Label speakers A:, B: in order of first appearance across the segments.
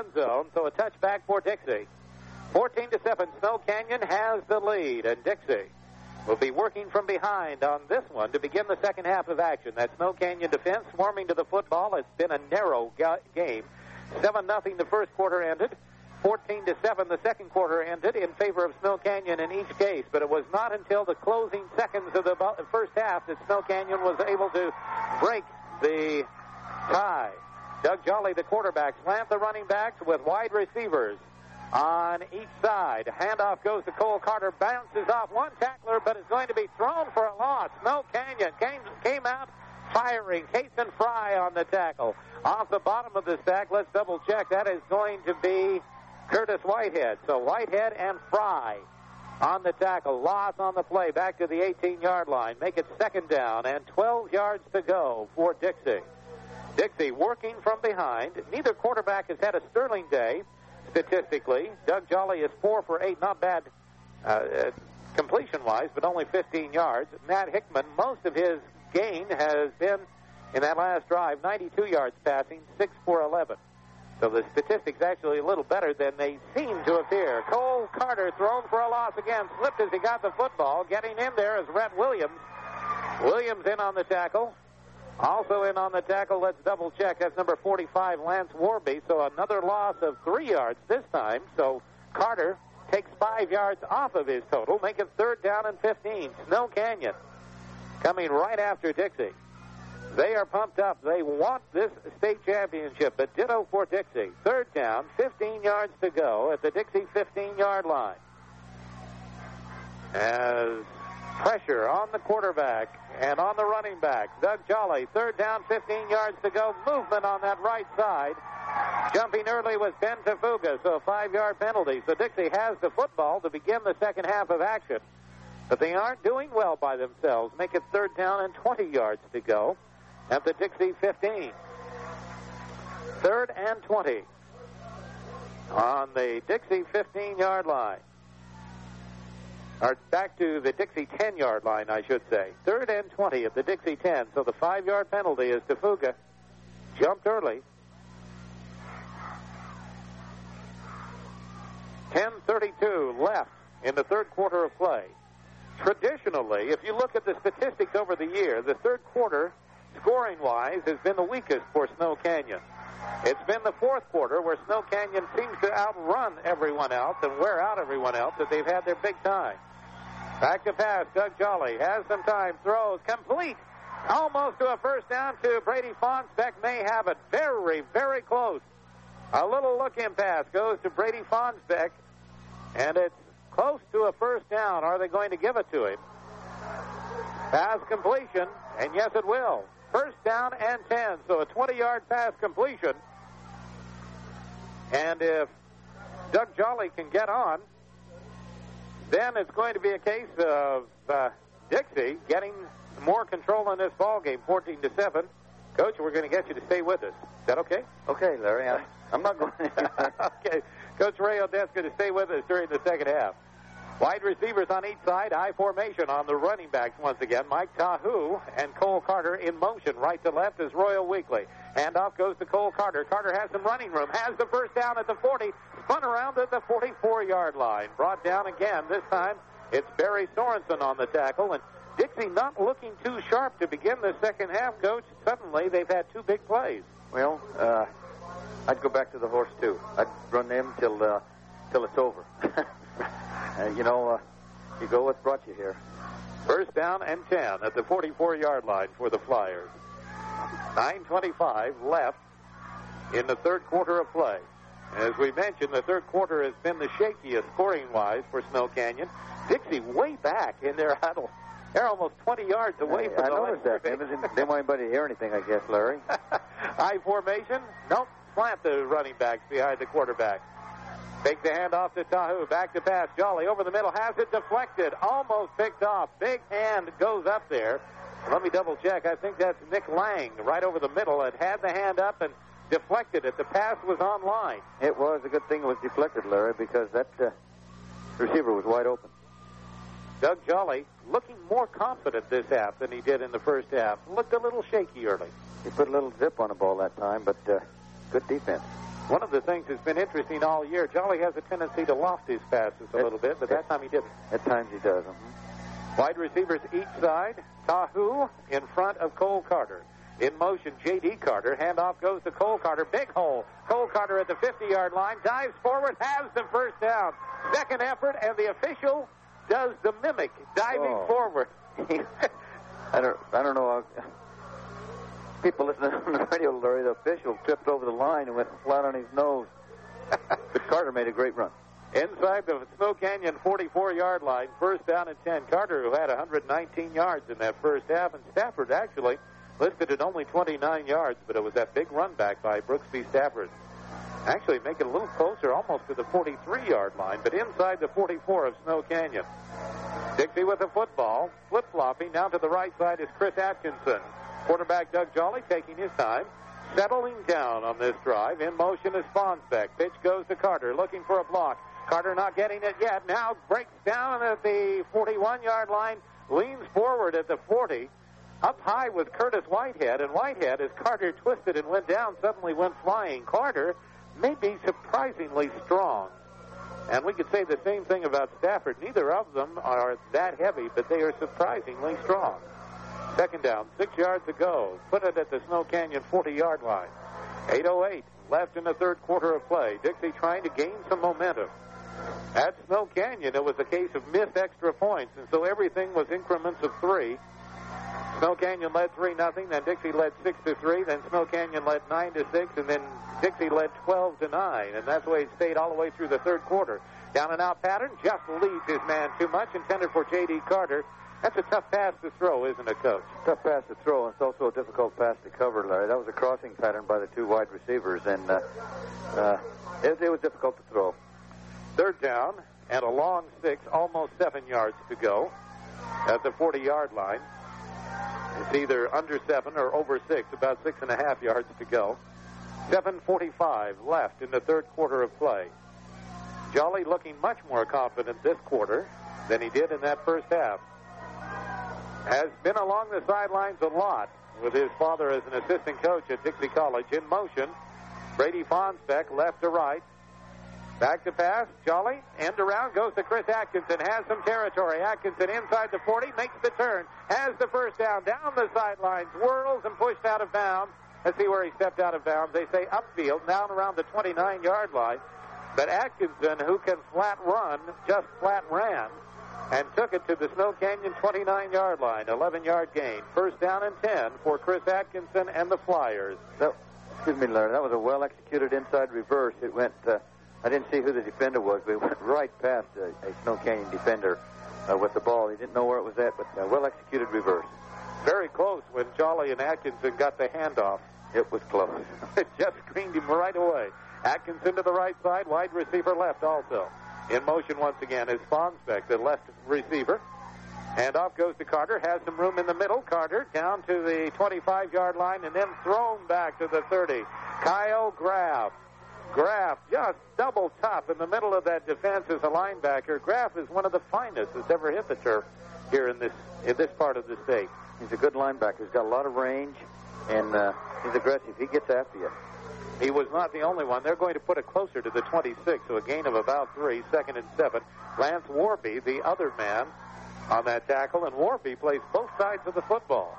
A: end zone, so a touchback for Dixie. 14-7, Snow Canyon has the lead, and Dixie will be working from behind on this one to begin the second half of action. That Snow Canyon defense swarming to the football. It's been a narrow game. 7-0 the first quarter ended. 14-7 the second quarter ended in favor of Snow Canyon in each case, but it was not until the closing seconds of the first half that Snow Canyon was able to break the tie. Doug Jolly, the quarterback, slammed the running backs with wide receivers on each side. Handoff goes to Cole Carter, bounces off one tackler, but is going to be thrown for a loss. Snow Canyon came out firing. Cason Fry on the tackle. Off the bottom of the stack, let's double check. That is going to be Curtis Whitehead. So Whitehead and Fry on the tackle. Loss on the play, back to the 18-yard line. Make it second down and 12 yards to go for Dixie. Dixie working from behind. Neither quarterback has had a sterling day statistically. Doug Jolly is 4 for 8, not bad completion-wise, but only 15 yards. Matt Hickman, most of his gain has been in that last drive, 92 yards passing, 6 for 11. So the statistics actually a little better than they seem to appear. Cole Carter thrown for a loss again, slipped as he got the football. Getting in there is Rhett Williams. Williams in on the tackle. Also in on the tackle, let's double check. That's number 45, Lance Warby. So another loss of 3 yards this time. So Carter takes 5 yards off of his total, make it third down and 15. Snow Canyon coming right after Dixie. They are pumped up. They want this state championship, but ditto for Dixie. Third down, 15 yards to go at the Dixie 15-yard line. As pressure on the quarterback and on the running back. Doug Jolly, third down, 15 yards to go. Movement on that right side. Jumping early was Ben Tafuga, so a 5-yard penalty. So Dixie has the football to begin the second half of action. But they aren't doing well by themselves. Make it third down and 20 yards to go at the Dixie 15. Third and 20 on the Dixie 15-yard line. Or back to the Dixie 10-yard line, I should say. Third and 20 at the Dixie 10. So the 5-yard penalty is Tafuga jumped early. 10:32 left in the third quarter of play. Traditionally, if you look at the statistics over the year, the third quarter, scoring-wise, has been the weakest for Snow Canyon. It's been the fourth quarter where Snow Canyon seems to outrun everyone else and wear out everyone else that they've had their big time. Back to pass, Doug Jolly has some time, throws, complete, almost to a first down to Brady Fonsbeck, may have it very, very close. A little look-in pass goes to Brady Fonsbeck, and it's close to a first down. Are they going to give it to him? Pass completion, and yes, it will. First down and 10, so a 20-yard pass completion. And if Doug Jolly can get on, then it's going to be a case of Dixie getting more control in this ball game, 14-7. Coach, we're going to get you to stay with us. Is that okay?
B: Okay, Larry. I'm not going to.
A: Okay. Coach Ray Odet's going to stay with us during the second half. Wide receivers on each side, high formation on the running backs once again. Mike Tahu and Cole Carter in motion. Right to left is Royal Weekly. Handoff goes to Cole Carter. Carter has some running room, has the first down at the 40, spun around at the 44-yard line. Brought down again. This time it's Barry Sorensen on the tackle. And Dixie not looking too sharp to begin the second half, Coach. Suddenly they've had two big plays.
B: Well, I'd go back to the horse, too. I'd run them till it's over. You go what brought you here.
A: First down and 10 at the 44-yard line for the Flyers. 9:25 left in the third quarter of play. As we mentioned, the third quarter has been the shakiest scoring-wise for Snow Canyon. Dixie way back in their huddle. They're almost 20 yards away from the line.
B: I noticed that. They didn't want anybody to hear anything, I guess, Larry.
A: High formation. Nope. Slant the running backs behind the quarterback. Take the handoff to Tahu. Back to pass. Jolly over the middle. Has it deflected. Almost picked off. Big hand goes up there. Let me double check. I think that's Nick Lang right over the middle. It had the hand up and deflected it. The pass was on line.
B: It was a good thing it was deflected, Larry, because that receiver was wide open.
A: Doug Jolly looking more confident this half than he did in the first half. Looked a little shaky early.
B: He put a little zip on the ball that time, but good defense.
A: One of the things that's been interesting all year, Jolly has a tendency to loft his passes a little bit, but that time he didn't.
B: At times he does.
A: Wide receivers each side. Tahu in front of Cole Carter. In motion, J.D. Carter. Handoff goes to Cole Carter. Big hole. Cole Carter at the 50-yard line. Dives forward. Has the first down. Second effort, and the official does the mimic, diving forward.
B: I don't know. People listening on the radio, Larry, the official tripped over the line and went flat on his nose. But Carter made a great run.
A: Inside the Snow Canyon 44-yard line, first down and 10. Carter, who had 119 yards in that first half, and Stafford actually listed at only 29 yards, but it was that big run back by Brooksby Stafford. Actually make it a little closer, almost to the 43-yard line, but inside the 44 of Snow Canyon. Dixie with the football, flip-flopping. Down to the right side is Chris Atkinson. Quarterback Doug Jolly taking his time, settling down on this drive. In motion is Fonseca. Pitch goes to Carter, looking for a block. Carter not getting it yet. Now breaks down at the 41-yard line, leans forward at the 40. Up high with Curtis Whitehead, and Whitehead, as Carter twisted and went down, suddenly went flying. Carter may be surprisingly strong. And we could say the same thing about Stafford. Neither of them are that heavy, but they are surprisingly strong. Second down, 6 yards to go. Put it at the Snow Canyon 40-yard line. 8:08 left in the third quarter of play. Dixie trying to gain some momentum. At Snow Canyon, it was a case of missed extra points, and so everything was increments of 3. Snow Canyon led 3-0, then Dixie led 6-3, then Snow Canyon led 9-6, and then Dixie led 12-9, and that's the way it stayed all the way through the third quarter. Down and out pattern, just leads his man too much, intended for J.D. Carter. That's a tough pass to throw, isn't it, Coach?
B: Tough pass to throw, and it's also a difficult pass to cover, Larry. That was a crossing pattern by the two wide receivers, and it was difficult to throw.
A: Third down and a long 6, almost 7 yards to go at the 40-yard line. It's either under 7 or over 6, about 6.5 yards to go. 7:45 left in the third quarter of play. Jolly looking much more confident this quarter than he did in that first half. Has been along the sidelines a lot with his father as an assistant coach at Dixie College. In motion, Brady Fonseca left to right. Back to pass, Jolly, end around, goes to Chris Atkinson, has some territory. Atkinson inside the 40, makes the turn, has the first down, down the sidelines, whirls and pushed out of bounds. Let's see where he stepped out of bounds. They say upfield, down around the 29-yard line. But Atkinson, who can flat run, just flat ran and took it to the Snow Canyon 29-yard line, 11-yard gain. First down and 10 for Chris Atkinson and the Flyers.
B: Excuse me, Larry, that was a well-executed inside reverse. It went... I didn't see who the defender was, but it went right past a Snow Canyon defender with the ball. He didn't know where it was at, but well-executed reverse.
A: Very close when Jolly and Atkinson got the handoff.
B: It was close.
A: It just screened him right away. Atkinson to the right side, wide receiver left also. In motion once again is Fonseca, the left receiver. Handoff goes to Carter, has some room in the middle. Carter down to the 25-yard line and then thrown back to the 30. Kyle Graff. Graff just double top in the middle of that defense as a linebacker. Graff is one of the finest that's ever hit the turf here in this part of the state.
B: He's a good linebacker. He's got a lot of range, and he's aggressive. He gets after you.
A: He was not the only one. They're going to put it closer to the 26, so a gain of about 3, 2nd and 7. Lance Warby, the other man on that tackle, and Warby plays both sides of the football.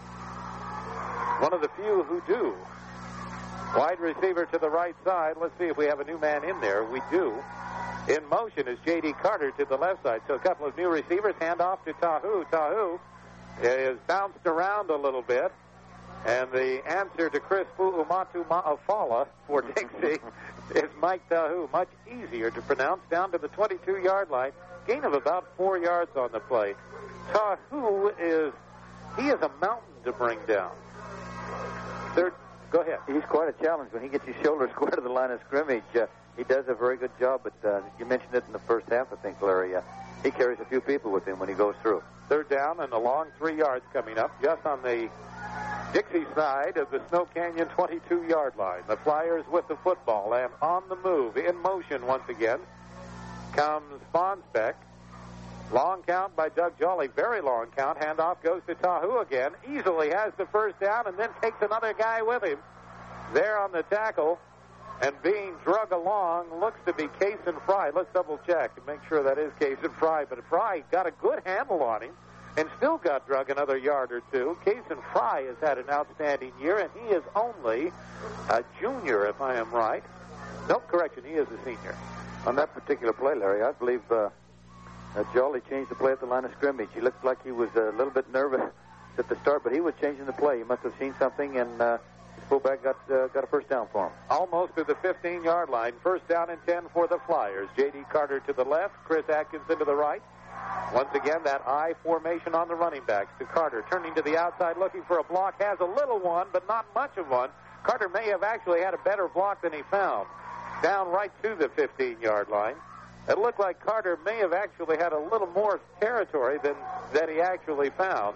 A: One of the few who do. Wide receiver to the right side. Let's see if we have a new man in there. We do. In motion is J.D. Carter to the left side. So a couple of new receivers. Hand off to Tahu. Tahu is bounced around a little bit. And the answer to Chris Fu'umatu Ma'afala for Dixie is Mike Tahu. Much easier to pronounce, down to the 22-yard line. Gain of about 4 yards on the play. Tahu is a mountain to bring down. Third. Go ahead.
B: He's quite a challenge when he gets his shoulder square to the line of scrimmage. He does a very good job, but you mentioned it in the first half, I think, Larry. He carries a few people with him when he goes through.
A: Third down and a long 3 yards coming up just on the Dixie side of the Snow Canyon 22-yard line. The Flyers with the football and on the move. In motion once again comes Fonseca. Long count by Doug Jolly. Very long count. Handoff goes to Tahu again. Easily has the first down and then takes another guy with him. There on the tackle And being drug along looks to be Cason Fry. Let's double check to make sure that is Cason Fry. But Fry got a good handle on him and still got drug another yard or two. Cason Fry has had an outstanding year, and he is only a junior, if I am right. Nope, correction, he is a senior.
B: On that particular play, Larry, I believe Jolly changed the play at the line of scrimmage. He looked like he was a little bit nervous at the start, but he was changing the play. He must have seen something, and his fullback got a first down for him.
A: Almost to the 15-yard line. First down and 10 for the Flyers. J.D. Carter to the left, Chris Atkinson to the right. Once again, that I formation on the running backs. To Carter, turning to the outside, looking for a block. Has a little one, but not much of one. Carter may have actually had a better block than he found. Down right to the 15-yard line. It looked like Carter may have actually had a little more territory than he actually found.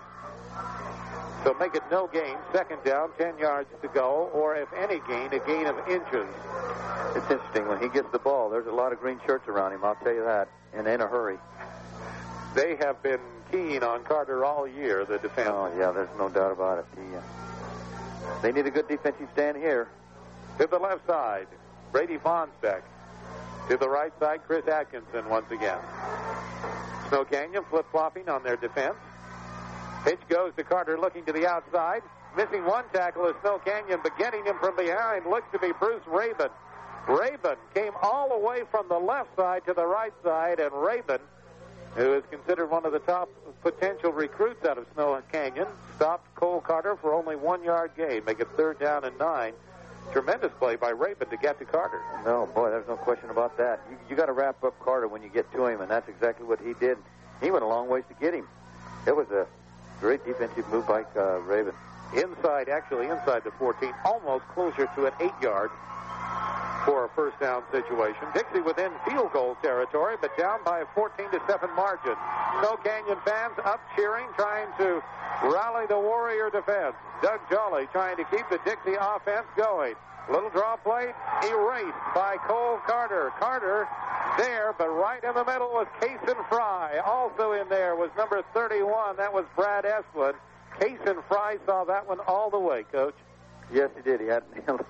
A: So make it no gain. Second down, 10 yards to go, or if any gain, a gain of inches.
B: It's interesting. When he gets the ball, there's a lot of green shirts around him, I'll tell you that, and in a hurry.
A: They have been keen on Carter all year, the defense.
B: Oh, yeah, there's no doubt about it. They need a good defensive stand here.
A: To the left side, Brady Fonsbeck. To the right side, Chris Atkinson once again. Snow Canyon flip-flopping on their defense. Pitch goes to Carter looking to the outside. Missing one tackle is Snow Canyon, but getting him from behind looks to be Bruce Rabin. Rabin came all the way from the left side to the right side, and Rabin, who is considered one of the top potential recruits out of Snow Canyon, stopped Cole Carter for only 1 yard gain, make it third down and 9. Tremendous play by Rabin to get to Carter.
B: No, boy, there's no question about that. You got to wrap up Carter when you get to him, and that's exactly what he did. He went a long ways to get him. It was a great defensive move by Rabin.
A: Inside the 14, almost closer to an 8-yard for a first down situation. Dixie within field goal territory, but down by a 14-7 margin. Snow Canyon fans up cheering, trying to rally the Warrior defense. Doug Jolly trying to keep the Dixie offense going. Little draw play, erased by Cole Carter. Carter there, but right in the middle was Cason Fry. Also in there was number 31. That was Brad Esplin. Cason Fry saw that one all the way, Coach.
B: Yes, he did. He had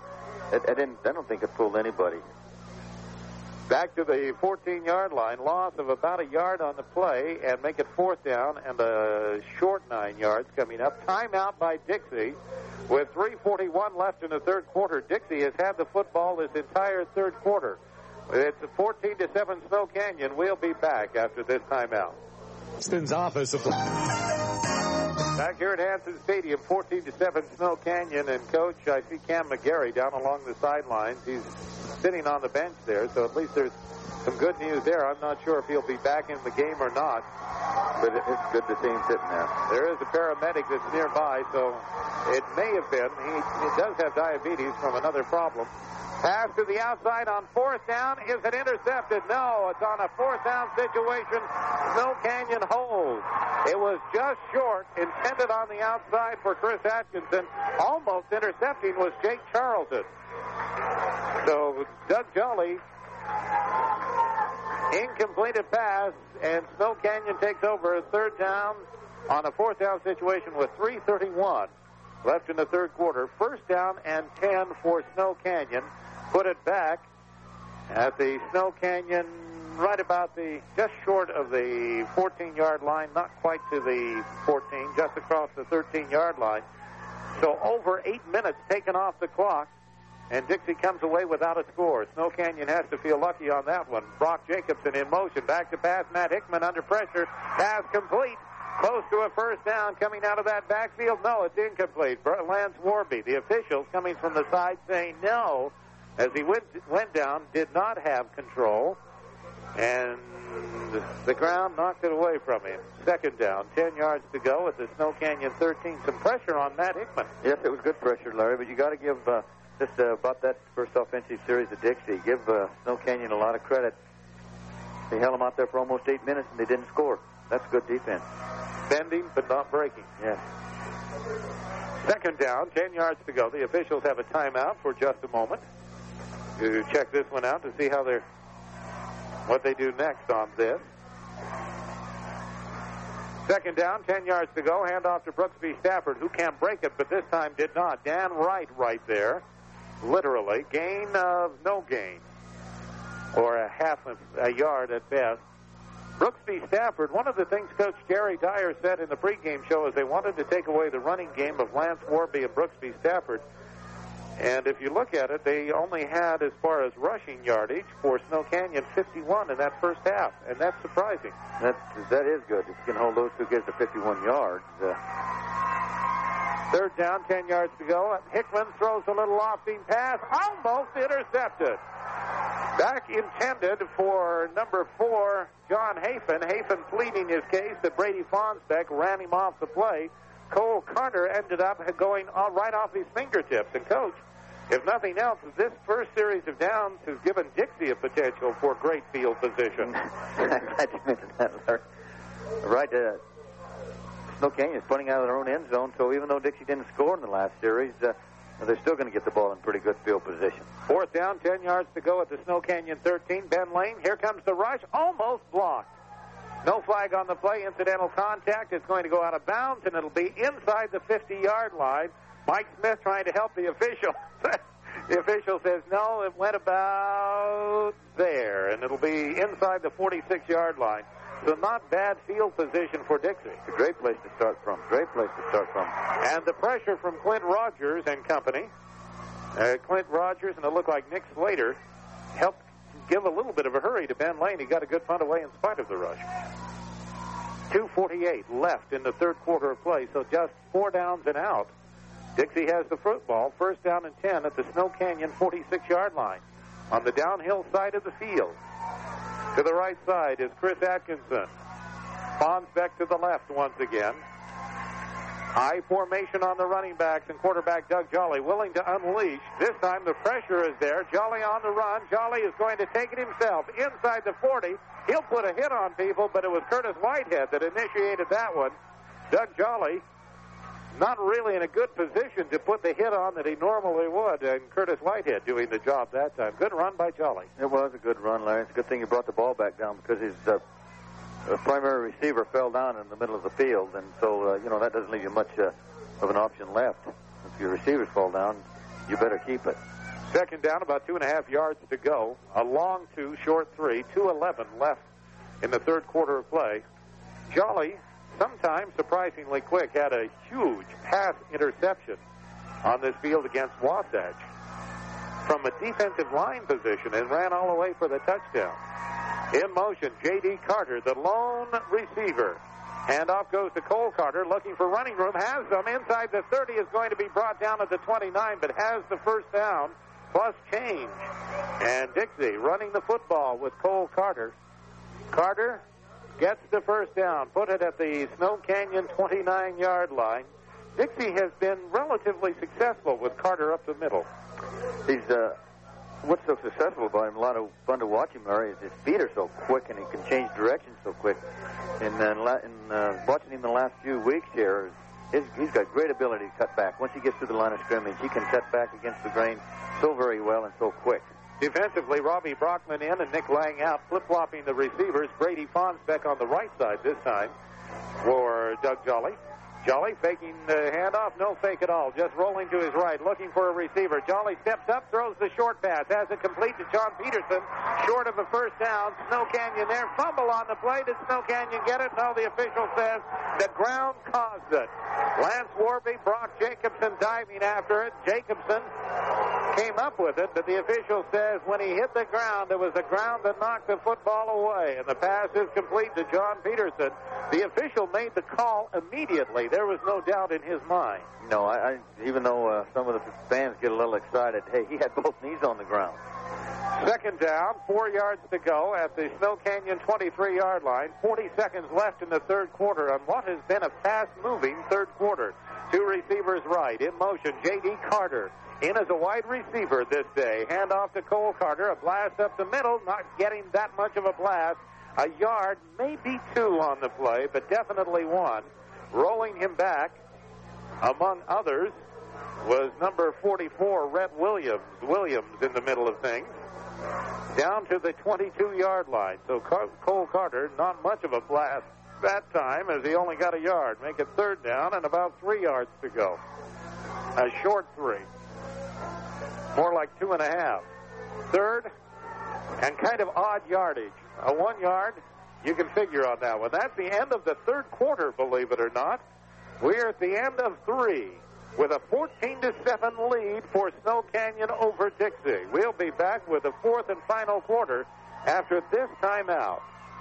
B: I don't think it fooled anybody.
A: Back to the 14-yard line. Loss of about a yard on the play, and make it fourth down and a short 9 yards coming up. Timeout by Dixie. With 3:41 left in the third quarter, Dixie has had the football this entire third quarter. It's a 14-7 Snow Canyon. We'll be back after this timeout.
C: Austin's office of
A: Back here at Hanson Stadium, 14-7 Snow Canyon, and Coach, I see Cam McGarry down along the sidelines. He's sitting on the bench there, so at least there's some good news there. I'm not sure if he'll be back in the game or not,
B: but it's good to see him sitting there.
A: There is a paramedic that's nearby, so it may have been. He does have diabetes from another problem. Pass to the outside on fourth down. Is it intercepted? No, it's on a fourth down situation. Snow Canyon holds. It was just short, intended on the outside for Chris Atkinson. Almost intercepting was Jake Charlton. So Doug Jolly, incompleted pass, and Snow Canyon takes over a third down on a fourth down situation with 3:31 left in the third quarter. First down and 10 for Snow Canyon. Put it back at the Snow Canyon, right about just short of the 14-yard line, not quite to the 14, just across the 13-yard line. So over 8 minutes taken off the clock, and Dixie comes away without a score. Snow Canyon has to feel lucky on that one. Brock Jacobson in motion, back to pass. Matt Hickman under pressure. Pass complete. Close to a first down coming out of that backfield. No, it's incomplete. Lance Warby, the officials coming from the side saying no, as he went down, did not have control, and the ground knocked it away from him. Second down, 10 yards to go at the Snow Canyon 13. Some pressure on Matt Hickman.
B: Yes, it was good pressure, Larry, but you got to give just about that first offensive series of Dixie, give Snow Canyon a lot of credit. They held them out there for almost 8 minutes, and they didn't score. That's good defense.
A: Bending, but not breaking.
B: Yes.
A: Second down, 10 yards to go. The officials have a timeout for just a moment to check this one out to see what they do next on this. Second down, 10 yards to go. Handoff to Brooksby Stafford, who can break it, but this time did not. Dan Wright right there. literally, gain of no gain, or a half a yard at best. Brooksby Stafford, one of the things Coach Gary Dyer said in the pregame show is they wanted to take away the running game of Lance Warby and Brooksby Stafford. And if you look at it, they only had, as far as rushing yardage for Snow Canyon, 51 in that first half, and that's surprising.
B: That is good. If you can hold those two kids to 51 yards.
A: Third down, 10 yards to go. Hickman throws a little off-beam pass, almost intercepted. Back intended for number 4, John Hafen. Hafen pleading his case that Brady Fonsbeck ran him off the play. Cole Carter ended up going right off his fingertips. And, Coach, if nothing else, this first series of downs has given Dixie a potential for great field position.
B: I'm glad you mentioned that, Larry. Right, Snow Canyon is putting out of their own end zone, so even though Dixie didn't score in the last series, they're still going to get the ball in pretty good field position.
A: Fourth down, 10 yards to go at the Snow Canyon 13. Ben Lane, here comes the rush, almost blocked. No flag on the play, incidental contact. It's going to go out of bounds, and it'll be inside the 50-yard line. Mike Smith trying to help the official. The official says, no, it went about there, and it'll be inside the 46-yard line. So not bad field position for Dixie.
B: It's a great place to start from.
A: And the pressure from Clint Rogers and company. Clint Rogers, and it looked like Nick Slater, helped give a little bit of a hurry to Ben Lane. He got a good punt away in spite of the rush. 2:48 left in the third quarter of play, so just 4 downs and out. Dixie has the football, first down and 10 at the Snow Canyon 46-yard line on the downhill side of the field. To the right side is Chris Atkinson. Fonsbeck to the left once again. High formation on the running backs and quarterback Doug Jolly willing to unleash. This time the pressure is there. Jolly on the run. Jolly is going to take it himself inside the 40. He'll put a hit on people, but it was Curtis Whitehead that initiated that one. Doug Jolly not really in a good position to put the hit on that he normally would, and Curtis Whitehead doing the job that time. Good run by Jolly.
B: It was a good run, Larry. It's a good thing he brought the ball back down because his primary receiver fell down in the middle of the field, and so, that doesn't leave you much of an option left. If your receivers fall down, you better keep it.
A: Second down, about 2.5 yards to go. A long 2, short 3, 2:11 left in the third quarter of play. Jolly, sometimes surprisingly quick, had a huge pass interception on this field against Wasatch from a defensive line position and ran all the way for the touchdown. In motion, J.D. Carter, the lone receiver. Handoff goes to Cole Carter, looking for running room, has them inside the 30, is going to be brought down at the 29, but has the first down plus change. And Dixie running the football with Cole Carter. Carter gets the first down, put it at the Snow Canyon 29-yard line. Dixie has been relatively successful with Carter up the middle.
B: He's what's so successful about him, a lot of fun to watch him, Larry, is his feet are so quick and he can change direction so quick. And watching him the last few weeks here, he's got great ability to cut back. Once he gets to the line of scrimmage, he can cut back against the grain so very well and so quick.
A: Defensively, Robbie Brockman in and Nick Lang out, flip-flopping the receivers. Brady Fonsbeck on the right side this time for Doug Jolly. Jolly faking the handoff, no fake at all, just rolling to his right, looking for a receiver. Jolly steps up, throws the short pass, has it complete to John Peterson, short of a first down. Snow Canyon there, fumble on the play. Did Snow Canyon get it? No, the official says the ground caused it. Lance Warby, Brock Jacobson diving after it. Jacobson came up with it, but the official says when he hit the ground, it was the ground that knocked the football away, and the pass is complete to John Peterson. The official made the call immediately. There was no doubt in his mind.
B: No, I even though some of the fans get a little excited, hey, he had both knees on the ground.
A: Second down, 4 yards to go at the Snow Canyon 23-yard line. 40 seconds left in the third quarter on what has been a fast-moving third quarter. Two receivers right. In motion, J.D. Carter in as a wide receiver this day. Hand off to Cole Carter. A blast up the middle, not getting that much of a blast. A yard, maybe 2 on the play, but definitely 1. Rolling him back, among others, was number 44, Rhett Williams. Williams in the middle of things. Down to the 22-yard line. So Cole Carter, not much of a blast that time, as he only got a yard. Make it third down and about 3 yards to go. A short 3. More like 2.5. Third, and kind of odd yardage. A 1 yard, you can figure on that one. That's the end of the third quarter, believe it or not. We're at the end of 3 with a 14-7 lead for Snow Canyon over Dixie. We'll be back with the fourth and final quarter after this timeout.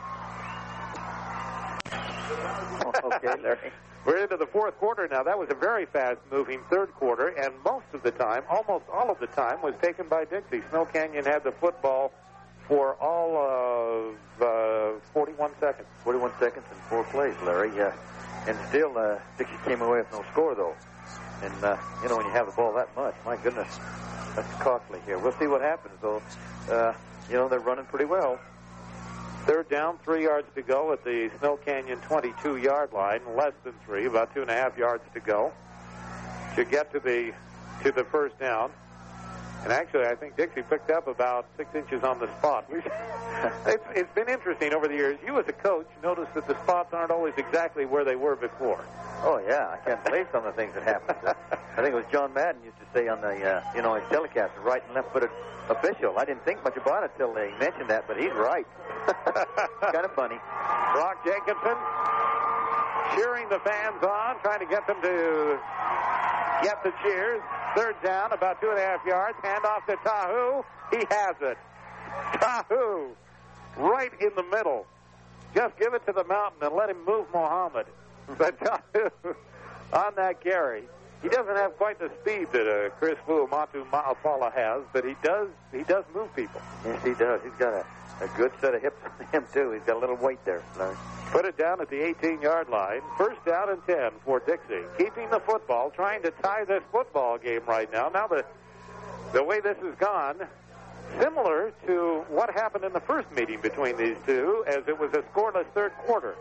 B: Okay, Larry.
A: We're into the fourth quarter now. That was a very fast-moving third quarter, and most of the time, almost all of the time, was taken by Dixie. Snow Canyon had the football for all of 41 seconds.
B: 41 seconds and 4 plays, Larry. And still, Dixie came away with no score, though. And, when you have the ball that much, my goodness, that's costly here. We'll see what happens, though. They're running pretty well.
A: Third down, 3 yards to go at the Snow Canyon 22-yard line. Less than 3, about 2.5 yards to go to get to the first down. And actually, I think Dixie picked up about 6 inches on the spot. It's been interesting over the years. You, as a coach, notice that the spots aren't always exactly where they were before.
B: Oh, yeah. I can't believe some of the things that happened. I think it was John Madden used to say on the, his telecast, right and left-footed official. I didn't think much about it till they mentioned that, but he's right. Kind of funny.
A: Brock Jacobson cheering the fans on, trying to get them to get the cheers. Third down, about 2.5 yards. Hand off to Tahu. He has it. Tahu, right in the middle. Just give it to the mountain and let him move Muhammad. But Tahu, on that carry, he doesn't have quite the speed that Chris Fuamatu Ma'apala has, but he does move people.
B: Yes, he does. He's got a good set of hips on him, too. He's got a little weight there.
A: Put it down at the 18-yard line. First down and 10 for Dixie. Keeping the football, trying to tie this football game right now. Now the way this has gone, similar to what happened in the first meeting between these two, as it was a scoreless third quarter.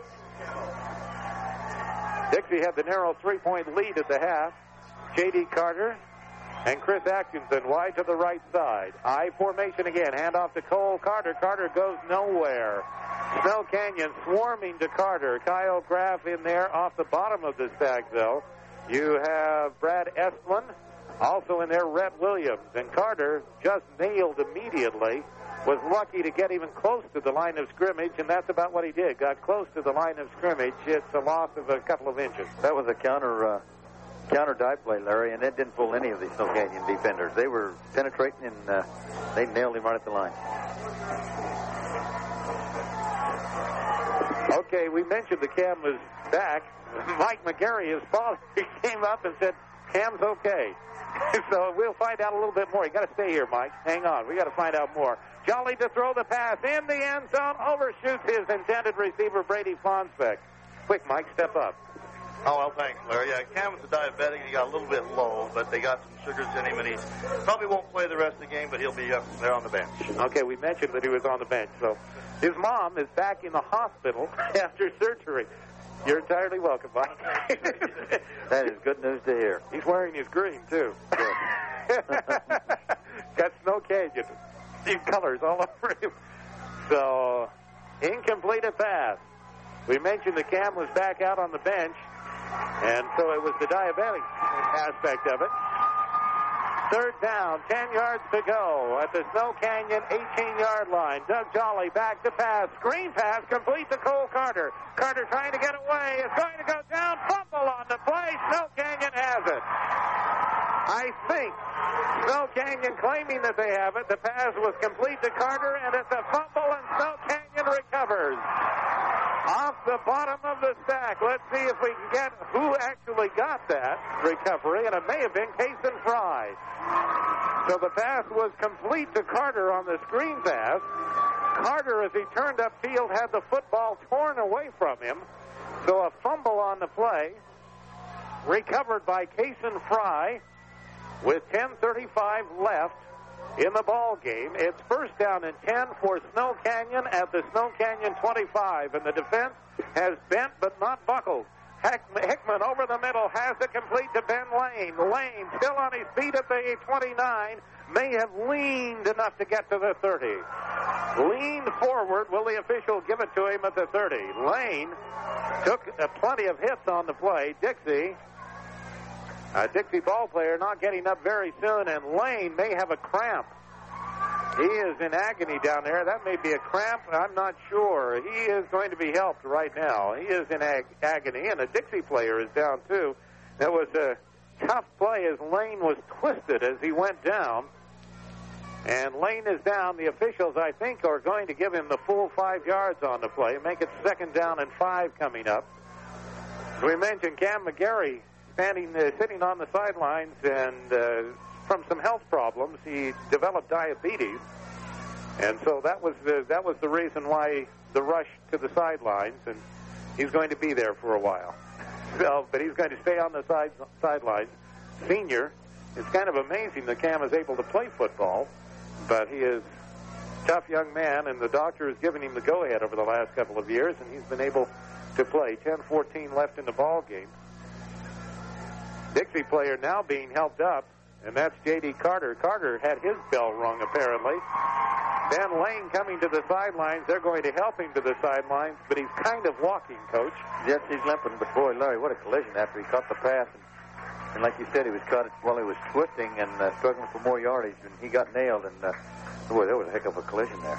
A: Dixie had the narrow 3-point lead at the half. J.D. Carter and Chris Atkinson wide to the right side. I formation again. Hand off to Cole Carter. Carter goes nowhere. Snow Canyon swarming to Carter. Kyle Graff in there off the bottom of the stack, though. You have Brad Esplin also in there, Rhett Williams. And Carter just nailed immediately. Was lucky to get even close to the line of scrimmage, and that's about what he did. Got close to the line of scrimmage. It's a loss of a couple of inches.
B: That was a counter dive play, Larry, and it didn't fool any of the Snow Canyon defenders. They were penetrating, and they nailed him right at the line.
A: Okay, we mentioned the Cam was back. Mike McGarry, his father, came up and said, Cam's okay. So we'll find out a little bit more. You got to stay here, Mike. Hang on. We got to find out more. Jolly to throw the pass in the end zone. Overshoots his intended receiver, Brady Fonsbeck. Quick, Mike, step up.
D: Oh, well, thanks, Larry. Yeah, Cam was a diabetic. He got a little bit low, but they got some sugars in him, and he probably won't play the rest of the game, but he'll be up there on the bench.
A: Okay, we mentioned that he was on the bench. So his mom is back in the hospital after surgery. You're entirely welcome, Mike.
B: That is good news to hear.
A: He's wearing his green, too. Got Snow Canyon colors all over him. So, incomplete at pass. We mentioned the Cam was back out on the bench, and so it was the diabetic aspect of it. Third down, 10 yards to go at the Snow Canyon 18-yard line. Doug Jolly back to pass. Screen pass complete to Cole Carter. Carter trying to get away. Is going to go down. Fumble on the play. Snow Canyon has it. I think Snow Canyon claiming that they have it. The pass was complete to Carter, and it's a fumble, and Snow Canyon recovers. Off the bottom of the stack. Let's see if we can get who actually got that recovery, and it may have been Kason Fry. So the pass was complete to Carter on the screen pass. Carter, as he turned upfield, had the football torn away from him. So a fumble on the play, recovered by Kason Fry with 10:35 left in the ball game. It's first down and 10 for Snow Canyon at the Snow Canyon 25, and the defense has bent but not buckled. Hickman over the middle has it complete to Ben Lane. Lane still on his feet at the 29, may have leaned enough to get to the 30. Leaned forward. Will the official give it to him at the 30? Lane took plenty of hits on the play. Dixie A Dixie ball player not getting up very soon, and Lane may have a cramp. He is in agony down there. That may be a cramp. I'm not sure. He is going to be helped right now. He is in agony, and a Dixie player is down, too. That was a tough play as Lane was twisted as he went down. And Lane is down. The officials, I think, are going to give him the full 5 yards on the play, make it 2nd down and 5 coming up. As we mentioned, Cam McGarry sitting on the sidelines, and from some health problems, he developed diabetes, and so that was the reason why the rush to the sidelines, and he's going to be there for a while. So, but he's going to stay on the sidelines. Senior, it's kind of amazing that Cam is able to play football, but he is a tough young man, and the doctor has given him the go-ahead over the last couple of years, and he's been able to play. 10-14 left in the ball game. Dixie player now being helped up, and that's J.D. Carter. Carter had his bell rung, apparently. Then Lane coming to the sidelines. They're going to help him to the sidelines, but he's kind of walking, Coach.
B: Yes, he's limping, but boy, Larry, what a collision after he caught the pass. And like you said, he was caught while he was twisting and struggling for more yardage, and he got nailed, and boy, there was a heck of a collision there.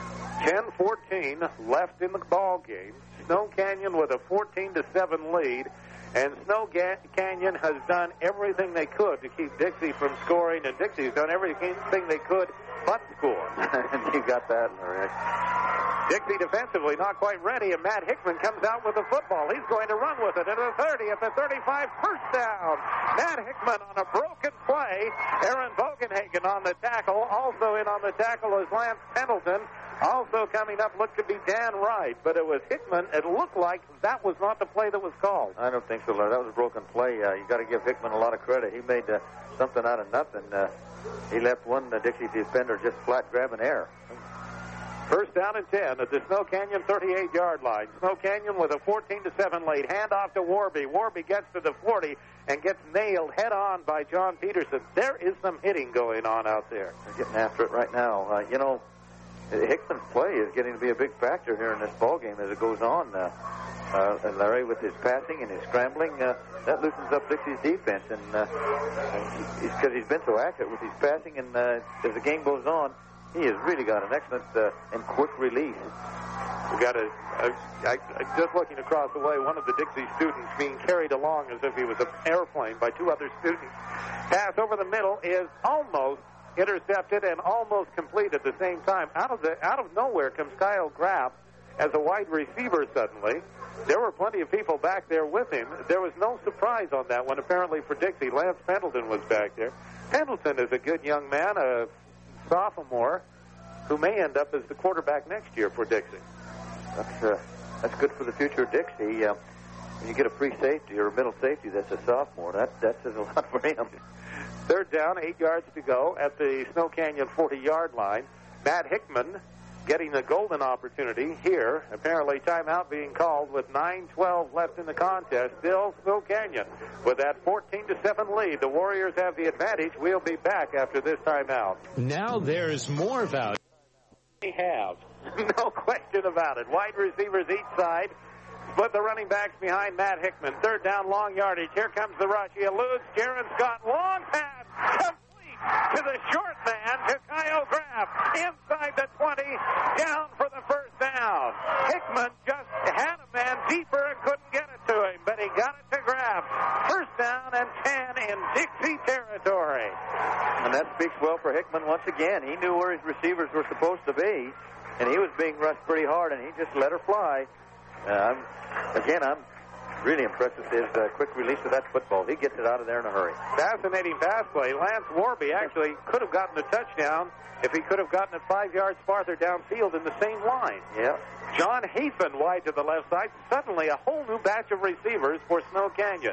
A: 10-14 left in the ball game. Snow Canyon with a 14-7 lead. And Snow Canyon has done everything they could to keep Dixie from scoring, and Dixie's done everything they could but score.
B: You got that, Larry.
A: Dixie defensively not quite ready, and Matt Hickman comes out with the football. He's going to run with it at the 30, at the 35, first down. Matt Hickman on a broken play. Aaron Bogenhagen on the tackle. Also in on the tackle is Lance Pendleton. Also coming up looked to be Dan Wright, but it was Hickman. It looked like that was not the play that was called.
B: I don't think so, Larry. That was a broken play. You got to give Hickman a lot of credit. He made something out of nothing. He left one Dixie defender just flat grabbing air.
A: First down and 10 at the Snow Canyon 38-yard line. Snow Canyon with a 14-7 lead. Hand off to Warby. Warby gets to the 40 and gets nailed head-on by John Peterson. There is some hitting going on out there.
B: They're getting after it right now. Hickman's play is getting to be a big factor here in this ball game as it goes on. Larry, with his passing and his scrambling, that loosens up Dixie's defense, and because he's been so accurate with his passing, and as the game goes on, he has really got an excellent and quick release.
A: We got just looking across the way, one of the Dixie students being carried along as if he was an airplane by 2 other students. Pass over the middle is almost intercepted and almost complete at the same time. Out of nowhere comes Kyle Graff as a wide receiver suddenly. There were plenty of people back there with him. There was no surprise on that one, apparently, for Dixie. Lance Pendleton was back there. Pendleton is a good young man, a sophomore, who may end up as the quarterback next year for Dixie.
B: That's good for the future of Dixie. When you get a free safety or a middle safety that's a sophomore, that says a lot for him.
A: Third down, 8 yards to go at the Snow Canyon 40-yard line. Matt Hickman getting a golden opportunity here. Apparently timeout being called with 9:12 left in the contest. Still Snow Canyon with that 14-7 lead. The Warriors have the advantage. We'll be back after this timeout.
C: Now there's more value.
A: They have. No question about it. Wide receivers each side. Split the running backs behind Matt Hickman. Third down, long yardage. Here comes the rush. He eludes Jaron Scott. Long pass. Complete to the short man, to Kyle Graff. Inside the 20. Down for the first down. Hickman just had a man deeper and couldn't get it to him, but he got it to Graff. First down and 10 in Dixie territory.
B: And that speaks well for Hickman once again. He knew where his receivers were supposed to be, and he was being rushed pretty hard, and he just let her fly. I'm really impressed with his quick release of that football. He gets it out of there in a hurry.
A: Fascinating pass play. Lance Warby actually could have gotten the touchdown if he could have gotten it 5 yards farther downfield in the same line.
B: Yeah.
A: John Hafen wide to the left side. Suddenly a whole new batch of receivers for Snow Canyon.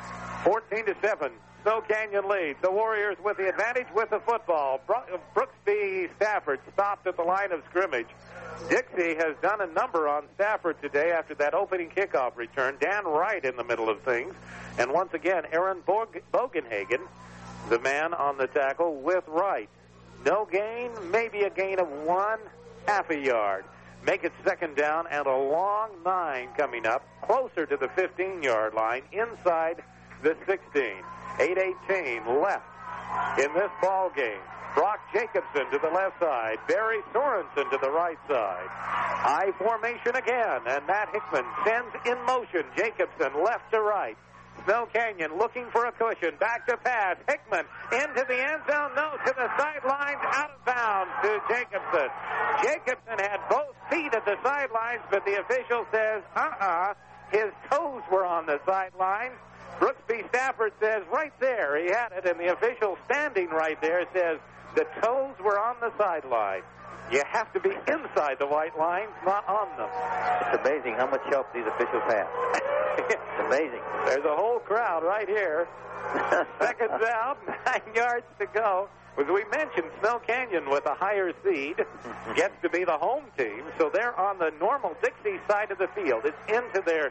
A: 14-7. Snow Canyon leads. The Warriors with the advantage with the football. Brooksby Stafford stopped at the line of scrimmage. Dixie has done a number on Stafford today after that opening kickoff return. Dan Wright in the middle of things. And once again, Aaron Bogenhagen, the man on the tackle with Wright. No gain, maybe a gain of 1/2 a yard. Make it second down and a long 9 coming up, closer to the 15-yard line, inside the 16. 8:18 left in this ball game. Brock Jacobson to the left side. Barry Sorensen to the right side. I formation again, and Matt Hickman sends in motion Jacobson left to right. Snow Canyon looking for a cushion. Back to pass. Hickman into the end zone. No, to the sidelines. Out of bounds to Jacobson. Jacobson had both feet at the sidelines, but the official says, his toes were on the sidelines. Brooks B. Stafford says right there he had it, and the official standing right there says the toes were on the sideline. You have to be inside the white lines, not on them.
B: It's amazing how much help these officials have. It's amazing.
A: There's a whole crowd right here. Second down, 9 yards to go. As we mentioned, Snow Canyon with a higher seed gets to be the home team, so they're on the normal Dixie side of the field. It's into their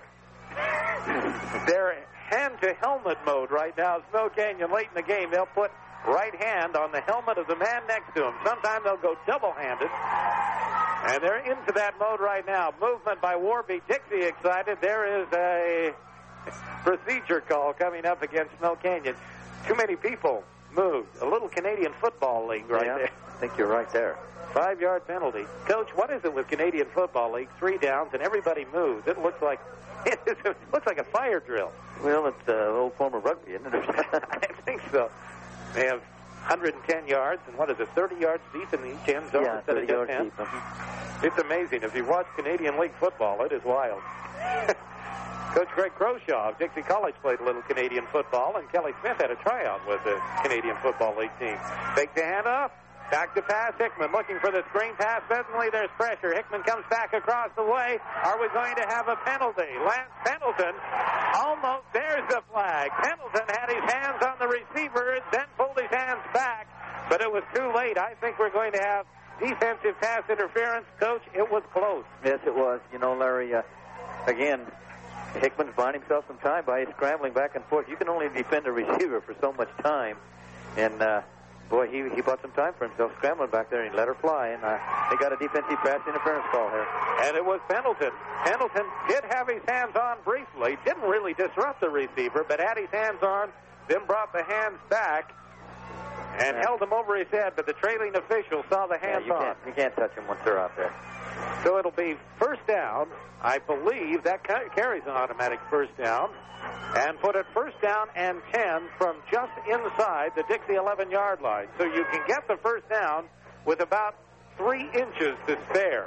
A: hand-to-helmet mode right now. Snow Canyon late in the game, they'll put right hand on the helmet of the man next to him. Sometimes they'll go double-handed, and they're into that mode right now. Movement by Warby. Dixie excited. There is a procedure call coming up against Snow Canyon. Too many people moved. A little Canadian Football League right there.
B: I think you're right there.
A: 5-yard penalty. Coach, what is it with Canadian Football League? 3 downs and everybody moves. It looks like a fire drill.
B: Well, it's an old form of rugby, isn't it?
A: I think so. They have 110 yards, and what is it, 30 yards deep in each end zone?
B: Yeah, 30 yards deep.
A: It's amazing. If you watch Canadian League football, it is wild. Coach Greg Croshaw of Dixie College played a little Canadian football, and Kelly Smith had a tryout with the Canadian Football League team. Takes the handoff. Back to pass. Hickman looking for the screen pass. Suddenly there's pressure. Hickman comes back across the way. Are we going to have a penalty? Lance Pendleton, almost, there's the flag. Pendleton had his hands on the receiver, then pulled his hands back, but it was too late. I think we're going to have defensive pass interference. Coach, it was close.
B: Yes, it was. You know, Larry, again, Hickman's buying himself some time by scrambling back and forth. You can only defend a receiver for so much time, and boy, he bought some time for himself scrambling back there, and he let her fly, and they got a defensive pass interference call here.
A: And it was Pendleton. Pendleton did have his hands on briefly, didn't really disrupt the receiver, but had his hands on, then brought the hands back and held them over his head, but the trailing official saw the hands on.
B: You can't touch them once they're out there.
A: So it'll be first down. I believe that carries an automatic first down. And put it first down and 10 from just inside the Dixie 11-yard line. So you can get the first down with about 3 inches to spare.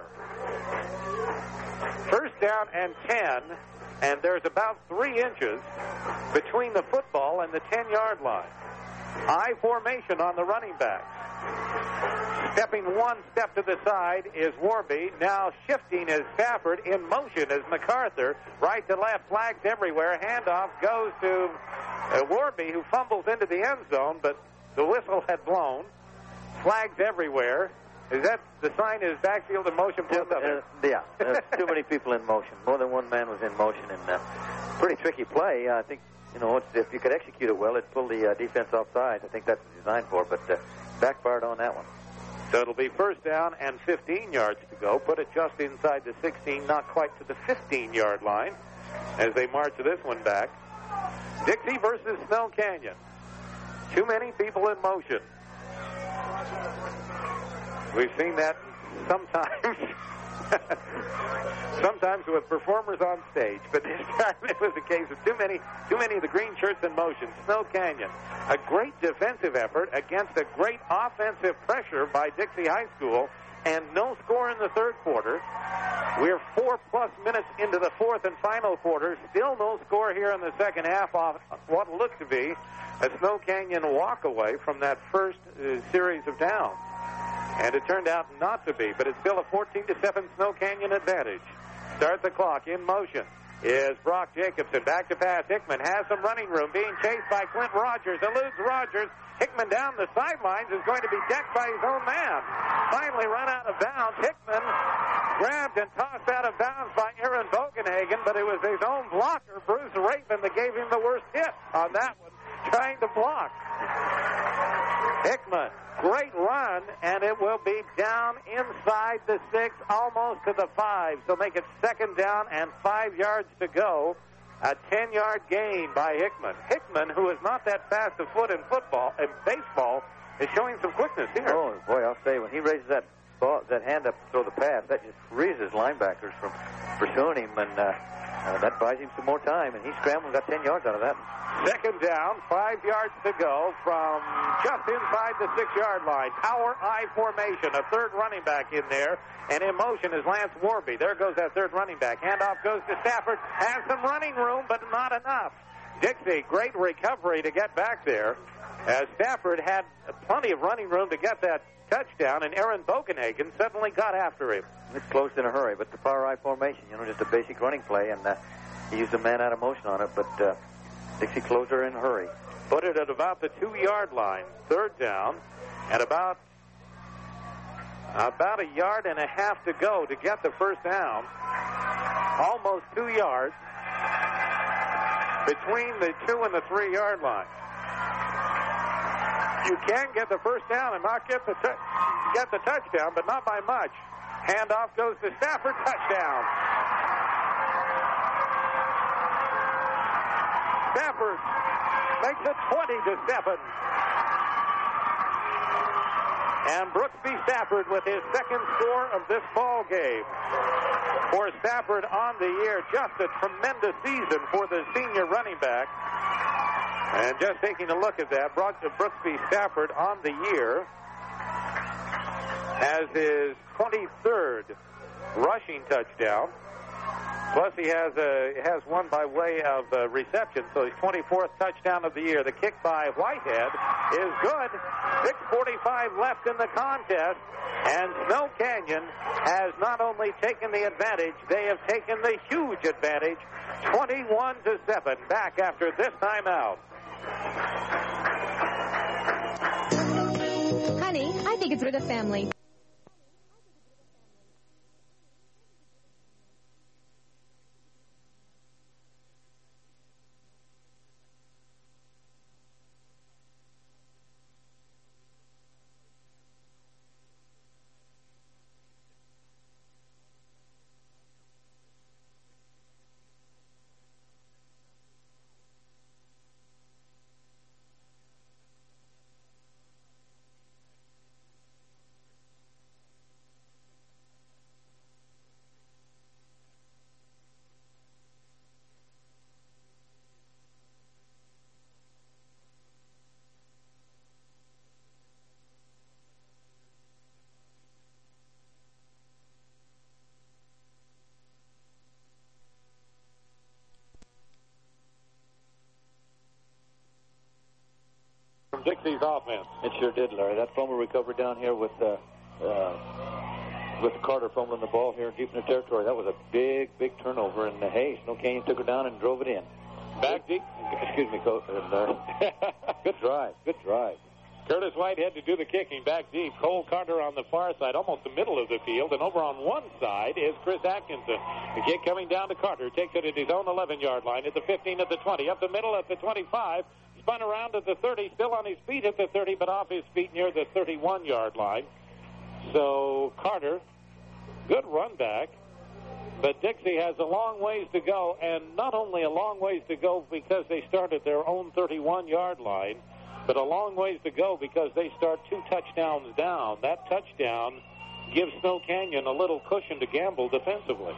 A: First down and 10, and there's about 3 inches between the football and the 10-yard line. I formation on the running backs. Stepping one step to the side is Warby. Now shifting is Stafford. In motion is MacArthur. Right to left, flags everywhere. Handoff goes to Warby, who fumbles into the end zone, but the whistle had blown. Flags everywhere. Is that the sign is backfield in motion?
B: Yeah, there's too many people in motion. More than one man was in motion, and pretty tricky play. I think, you know, if you could execute it well, it'd pull the defense offside. I think that's designed for, but backfired on that one.
A: So it'll be first down and 15 yards to go. Put it just inside the 16, not quite to the 15-yard line as they march this one back. Dixie versus Snow Canyon. Too many people in motion. We've seen that sometimes. Sometimes with performers on stage, but this time it was a case of too many of the green shirts in motion. Snow Canyon, a great defensive effort against a great offensive pressure by Dixie High School, and no score in the third quarter. We're 4+ minutes into the fourth and final quarter. Still no score here in the second half off what looked to be a Snow Canyon walk away from that first series of downs. And it turned out not to be, but it's still a 14-7 Snow Canyon advantage. Start the clock. In motion is Brock Jacobson. Back to pass. Hickman has some running room. Being chased by Clint Rogers. Eludes Rogers. Hickman down the sidelines is going to be decked by his own man. Finally run out of bounds. Hickman grabbed and tossed out of bounds by Aaron Bogenhagen, but it was his own blocker, Bruce Raven, that gave him the worst hit on that one, trying to block. Hickman, great run, and it will be down inside the 6, almost to the 5. So make it second down and 5 yards to go A 10-yard gain by Hickman. Hickman, who is not that fast of foot in football and baseball, is showing some quickness here.
B: Oh, boy, I'll say, when he raises that hand up to throw the pass, that just freezes linebackers from pursuing him, and that buys him some more time, and he scrambled and got 10 yards out of that.
A: Second down, 5 yards to go from just inside the 6-yard line. Power I formation, a third running back in there, and in motion is Lance Warby. There goes that third running back. Handoff goes to Stafford. Has some running room, but not enough. Dixie, great recovery to get back there, as Stafford had plenty of running room to get that touchdown, and Aaron Bokenhagen suddenly got after him.
B: It's closed in a hurry, but the power I formation, just a basic running play, and he used a man out of motion on it, but Dixie closed her in a hurry.
A: Put it at about the 2-yard line. Third down, and about a yard and a half to go to get the first down. Almost 2 yards between the 2 and the 3-yard line. You can get the first down and not get the touchdown, but not by much. Handoff goes to Stafford. Touchdown. Stafford makes it 20-7. And Brooksby Stafford with his second score of this ball game. For Stafford on the year, just a tremendous season for the senior running back. And just taking a look at that, Brooksby Stafford on the year has his 23rd rushing touchdown. Plus, he has one by way of reception, so his 24th touchdown of the year. The kick by Whitehead is good. 6:45 left in the contest, and Snow Canyon has not only taken the advantage, they have taken the huge advantage, 21-7, back after this timeout.
E: Honey, I think it's for the family.
A: Dixie's offense.
B: It sure did, Larry. That fumble recovery down here with Carter fumbling the ball here deep in the territory. That was a big turnover, and Snow Canyon took her down and drove it in.
A: Back deep.
B: Excuse me, Coach. Good drive.
A: Curtis Whitehead to do the kicking back deep. Cole Carter on the far side, almost the middle of the field. And over on one side is Chris Atkinson. The kick coming down to Carter. Takes it at his own 11-yard line, at the 15, at the 20, up the middle at the 25. Spun around at the 30, still on his feet at the 30, but off his feet near the 31-yard line. So Carter, good run back. But Dixie has a long ways to go, and not only a long ways to go because they start at their own 31-yard line, but a long ways to go because they start 2 touchdowns down. That touchdown gives Snow Canyon a little cushion to gamble defensively.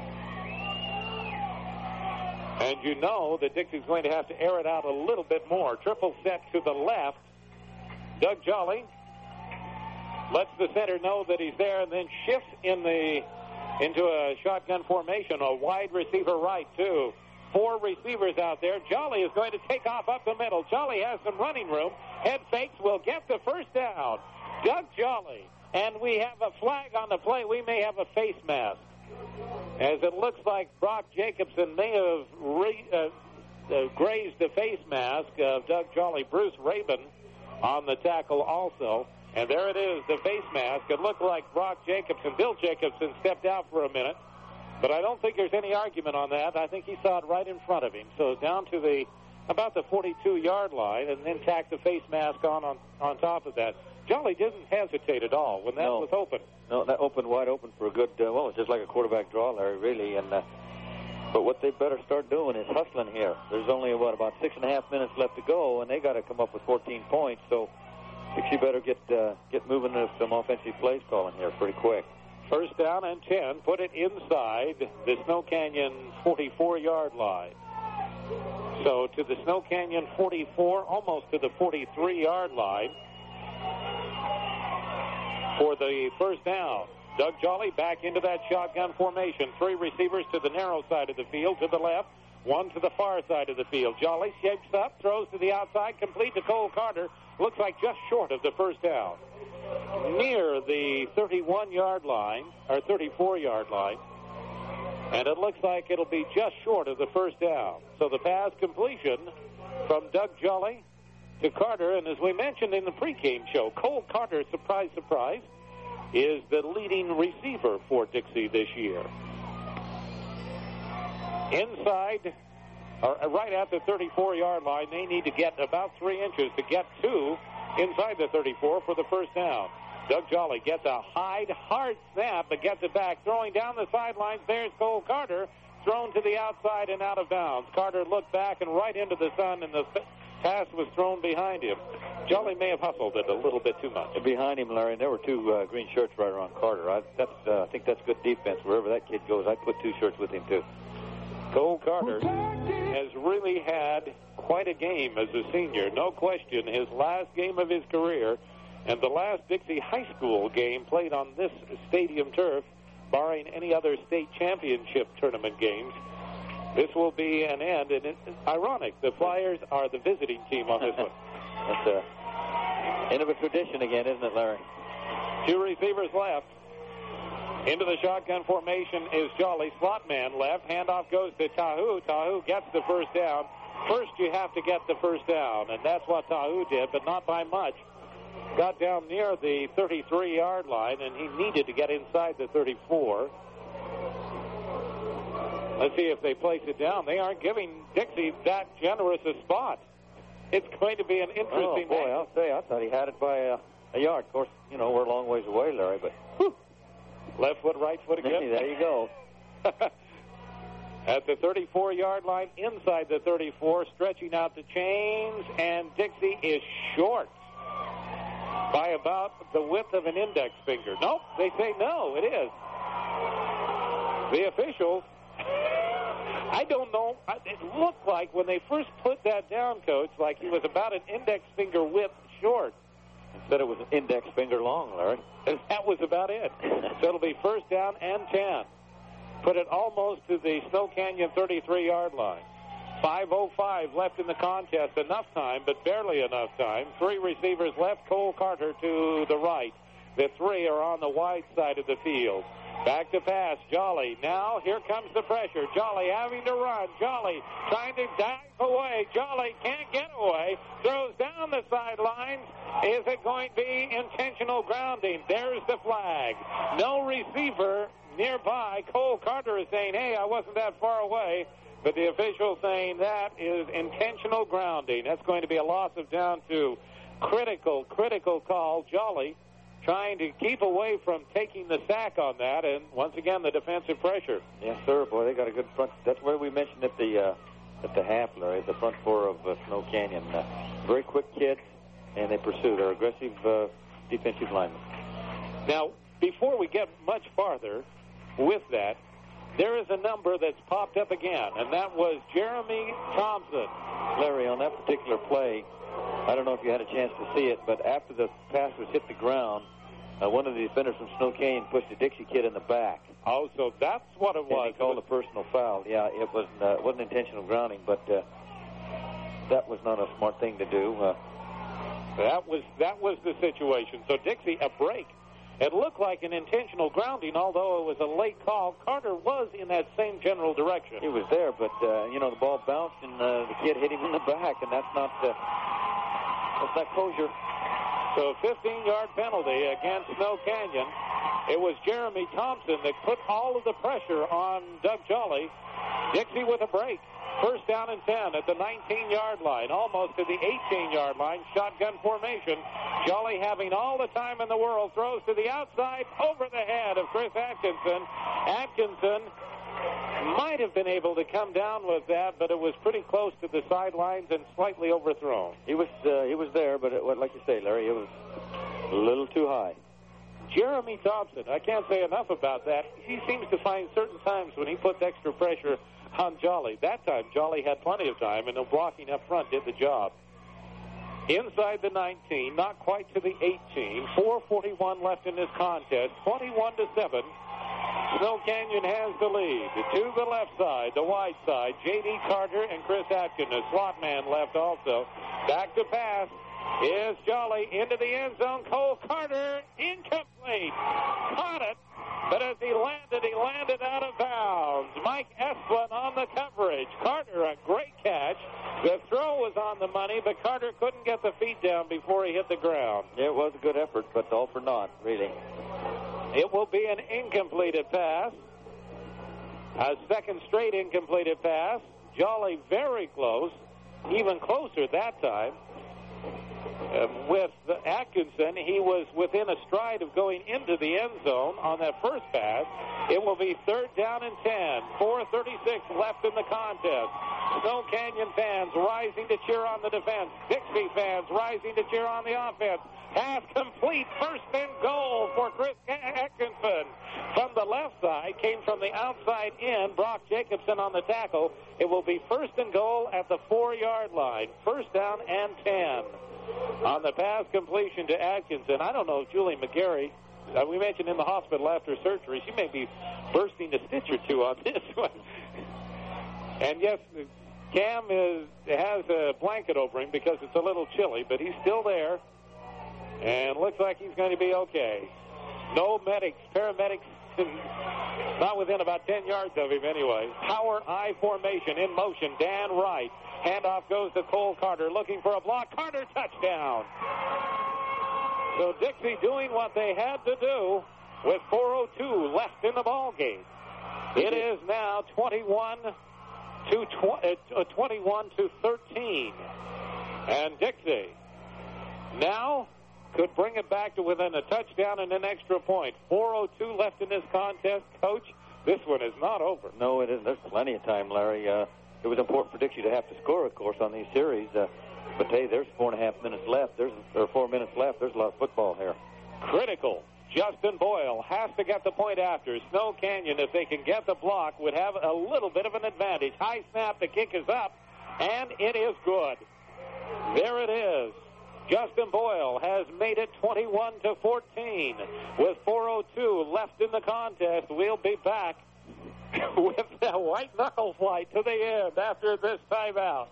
A: And you know that Dixie's going to have to air it out a little bit more. Triple set to the left. Doug Jolly lets the center know that he's there and then shifts into a shotgun formation, a wide receiver right, too. 4 receivers out there. Jolly is going to take off up the middle. Jolly has some running room. Head fakes will get the first down. Doug Jolly. And we have a flag on the play. We may have a face mask, as it looks like Brock Jacobson may have grazed the face mask of Doug Jolly. Bruce Rabin on the tackle also. And there it is, the face mask. It looked like Brock Jacobson. Bill Jacobson stepped out for a minute, but I don't think there's any argument on that. I think he saw it right in front of him. So down to about the 42-yard line, and then tacked the face mask on top of that. Jolly didn't hesitate at all when that was open.
B: No, that opened wide open for a good, it's just like a quarterback draw, Larry, really. And But what they better start doing is hustling here. There's only, about 6.5 minutes left to go, and they got to come up with 14 points. So Dixie better get moving to some offensive plays calling here pretty quick.
F: First down and 10. Put it inside the Snow Canyon 44-yard line. So to the Snow Canyon 44, almost to the 43-yard line for the first down. Doug Jolly back into that shotgun formation. 3 receivers to the narrow side of the field, to the left, 1 to the far side of the field. Jolly shapes up, throws to the outside, complete to Cole Carter. Looks like just short of the first down. Near the 31-yard line, or 34-yard line. And it looks like it'll be just short of the first down. So the pass completion from Doug Jolly to Carter. And as we mentioned in the pregame show, Cole Carter, surprise, surprise, is the leading receiver for Dixie this year. Inside, or right at the 34-yard line, they need to get about 3 inches to get to inside the 34 for the first down. Doug Jolly gets a hard snap, but gets it back. Throwing down the sidelines, there's Cole Carter, thrown to the outside and out of bounds. Carter looked back and right into the sun, and the pass was thrown behind him. Jolly may have hustled it a little bit too much.
B: Behind him, Larry, and there were 2 green shirts right around Carter. I think that's good defense. Wherever that kid goes, I'd put 2 shirts with him, too.
F: Cole Carter has really had quite a game as a senior. No question, his last game of his career and the last Dixie High School game played on this stadium turf, barring any other state championship tournament games. This will be an end, and it's ironic. The Flyers are the visiting team on this one.
B: That's end of a tradition again, isn't it, Larry?
F: 2 receivers left. Into the shotgun formation is Jolly. Slot man left. Handoff goes to Tahu. Tahu gets the first down. First, you have to get the first down, and that's what Tahu did, but not by much. Got down near the 33-yard line, and he needed to get inside the 34. Let's see if they place it down. They aren't giving Dixie that generous a spot. It's going to be an interesting
B: boy, I'll say, I thought he had it by a yard. Of course, we're a long ways away, Larry, but...
F: Whew. Left foot, right foot again.
B: There you go.
F: At the 34-yard line, inside the 34, stretching out the chains, and Dixie is short by about the width of an index finger. Nope, they say no, it is. The officials, I don't know, it looked like when they first put that down, Coach, like he was about an index finger width short.
B: Instead it was an index finger long, Larry.
F: And that was about it. So it'll be first down and 10. Put it almost to the Snow Canyon 33-yard line. 5:05 left in the contest. Enough time, but barely enough time. 3 receivers left. Cole Carter to the right. The 3 are on the wide side of the field. Back to pass. Jolly. Now here comes the pressure. Jolly having to run. Jolly trying to dive away. Jolly can't get away. Throws down the sidelines. Is it going to be intentional grounding? There's the flag. No receiver nearby. Cole Carter is saying, hey, I wasn't that far away. But the official saying that is intentional grounding. That's going to be a loss of down 2. Critical call. Jolly trying to keep away from taking the sack on that, and once again, the defensive pressure.
B: Yes, sir. Boy, they got a good front. That's what we mentioned at the half, Larry, the front 4 of Snow Canyon. Very quick kids, and they pursue. They're aggressive defensive linemen.
F: Now, before we get much farther with that, there is a number that's popped up again, and that was Jeremy Thompson.
B: Larry, on that particular play, I don't know if you had a chance to see it, but after the pass was hit the ground, one of the defenders from Snow Canyon pushed a Dixie kid in the back.
F: Oh, so that's what it was.
B: And he called a personal foul. Yeah, it wasn't intentional grounding, but that was not a smart thing to do.
F: That was the situation. So Dixie, a break. It looked like an intentional grounding, although it was a late call. Carter was in that same general direction.
B: He was there, but, the ball bounced, and the kid hit him in the back, and that's not kosher.
F: So a 15-yard penalty against Snow Canyon. It was Jeremy Thompson that put all of the pressure on Doug Jolly. Dixie with a break. First down and 10 at the 19-yard line, almost to the 18-yard line. Shotgun formation. Jolly having all the time in the world. Throws to the outside over the head of Chris Atkinson. Atkinson might have been able to come down with that, but it was pretty close to the sidelines and slightly overthrown.
B: He was there, but like you say, Larry, it was a little too high.
F: Jeremy Thompson, I can't say enough about that. He seems to find certain times when he puts extra pressure on Jolly. That time, Jolly had plenty of time, and the blocking up front did the job. Inside the 19, not quite to the 18. 4:41 left in this contest. 21-7. Snow Canyon has the lead. To the left side, the wide side, J.D. Carter and Chris Atkin. The slot man left also. Back to pass is Jolly into the end zone. Cole Carter, incomplete. Caught it, but as he landed out of bounds. Mike Esplin on the coverage. Carter, a great catch. The throw was on the money, but Carter couldn't get the feet down before he hit the ground.
B: It was a good effort, but all for naught, really.
F: It will be an incompleted pass. A second straight incompleted pass. Jolly very close, even closer that time. With Atkinson, he was within a stride of going into the end zone on that first pass. It will be 3rd down and 10. 4:36 left in the contest. Snow Canyon fans rising to cheer on the defense. Dixie fans rising to cheer on the offense. Pass complete. First and goal for Chris Atkinson. From the left side, came from the outside in. Brock Jacobson on the tackle. It will be 1st and goal at the 4-yard line. 1st down and 10. On the pass completion to Atkinson, I don't know if Julie McGarry, we mentioned in the hospital after surgery, she may be bursting a stitch or two on this one. And yes, Cam has a blanket over him because it's a little chilly, but he's still there. And looks like he's going to be okay. No paramedics, not within about 10 yards of him anyway. Power I formation in motion. Dan Wright. Handoff goes to Cole Carter looking for a block. Carter, touchdown. So Dixie doing what they had to do with 4:02 left in the ball game. It is now 21-13. And Dixie now could bring it back to within a touchdown and an extra point. 4:02 left in this contest. Coach, this one is not over.
B: No, it isn't. There's plenty of time, Larry. It was important for Dixie to have to score, of course, on these series. But, hey, there's 4.5 minutes left. There's 4 minutes left. There's a lot of football here.
F: Critical. Justin Boyle has to get the point after. Snow Canyon, if they can get the block, would have a little bit of an advantage. High snap, the kick is up, and it is good. There it is. Justin Boyle has made it 21-14 with 4:02 left in the contest. We'll be back with the white knuckle flight to the end after this timeout.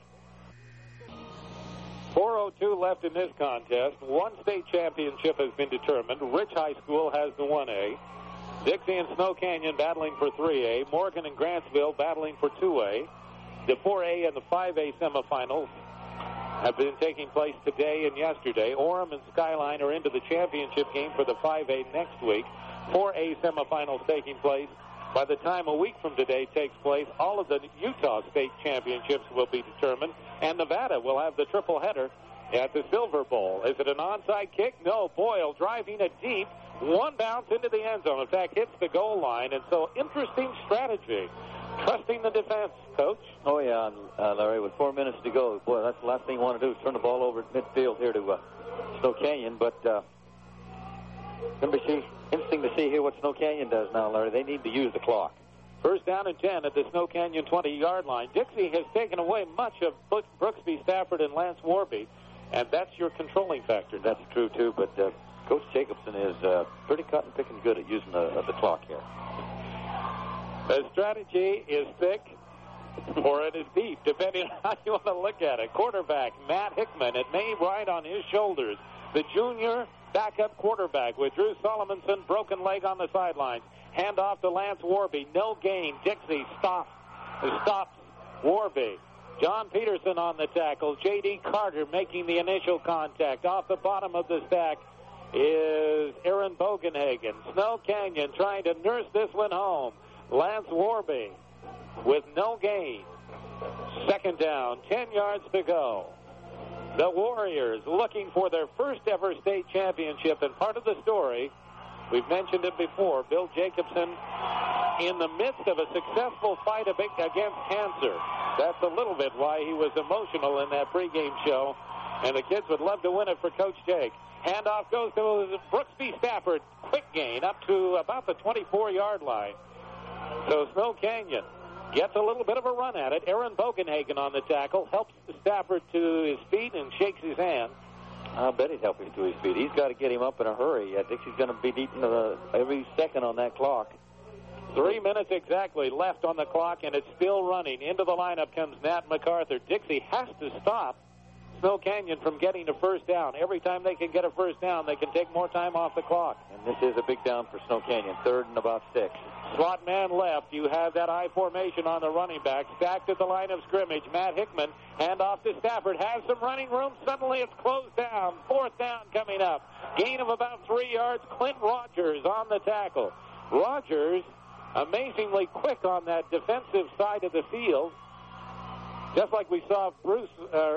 F: 4:02 left in this contest. One state championship has been determined. Rich High School has the 1A. Dixie and Snow Canyon battling for 3A. Morgan and Grantsville battling for 2A. The 4A and the 5A semifinals have been taking place today and yesterday. Orem and Skyline are into the championship game for the 5A next week. 4A semifinals taking place. By the time a week from today takes place, all of the Utah State Championships will be determined, and Nevada will have the triple header at the Silver Bowl. Is it an onside kick? No. Boyle driving it deep. One bounce into the end zone. In fact, hits the goal line, and so interesting strategy. Trusting the defense, Coach.
B: Oh, yeah, Larry, with 4 minutes to go. Boy, that's the last thing you want to do is turn the ball over at midfield here to Snow Canyon. But it's going to be interesting to see here what Snow Canyon does now, Larry. They need to use the clock.
F: 1st down and 10 at the Snow Canyon 20-yard line. Dixie has taken away much of Brooksby, Stafford, and Lance Warby, and that's your controlling factor.
B: That's true, too, but Coach Jacobson is pretty cut-and-picking good at using the clock here.
F: The strategy is thick or it is deep, depending on how you want to look at it. Quarterback, Matt Hickman. It may ride on his shoulders. The junior backup quarterback with Drew Solomonson, broken leg on the sidelines. Hand off to Lance Warby. No gain. Dixie stops Warby. John Peterson on the tackle. J.D. Carter making the initial contact. Off the bottom of the stack is Aaron Bogenhagen. Snow Canyon trying to nurse this one home. Lance Warby with no gain. 2nd down, 10 yards to go. The Warriors looking for their first ever state championship, and part of the story, we've mentioned it before, Bill Jacobson in the midst of a successful fight against cancer. That's a little bit why he was emotional in that pregame show, and the kids would love to win it for Coach Jake. Handoff goes to Brooksby Stafford. Quick gain up to about the 24-yard line. So Snow Canyon gets a little bit of a run at it. Aaron Bogenhagen on the tackle helps Stafford to his feet and shakes his hand.
B: I'll bet he's helping to his feet. He's got to get him up in a hurry. I think he's going to be eating every second on that clock.
F: 3 minutes exactly left on the clock, and it's still running. Into the lineup comes Nat MacArthur. Dixie has to stop Snow Canyon from getting a first down. Every time they can get a first down, they can take more time off the clock.
B: And this is a big down for Snow Canyon, 3rd and about 6.
F: Slot man left. You have that I formation on the running back. Stacked at the line of scrimmage. Matt Hickman, handoff to Stafford. Has some running room. Suddenly it's closed down. 4th down coming up. Gain of about 3 yards. Clint Rogers on the tackle. Rogers amazingly quick on that defensive side of the field. Just like we saw Bruce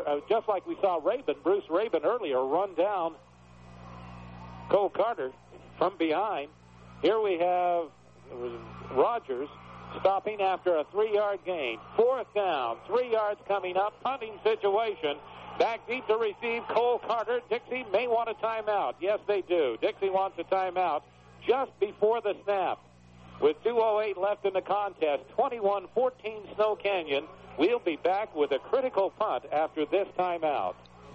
F: Rabin earlier run down Cole Carter from behind. Here we have Rogers stopping after a 3-yard gain. 4th down, 3 yards coming up. Punting situation. Back deep to receive Cole Carter. Dixie may want a timeout. Yes, they do. Dixie wants a timeout just before the snap. With 2:08 left in the contest, 21-14 Snow Canyon. We'll be back with a critical punt after this timeout.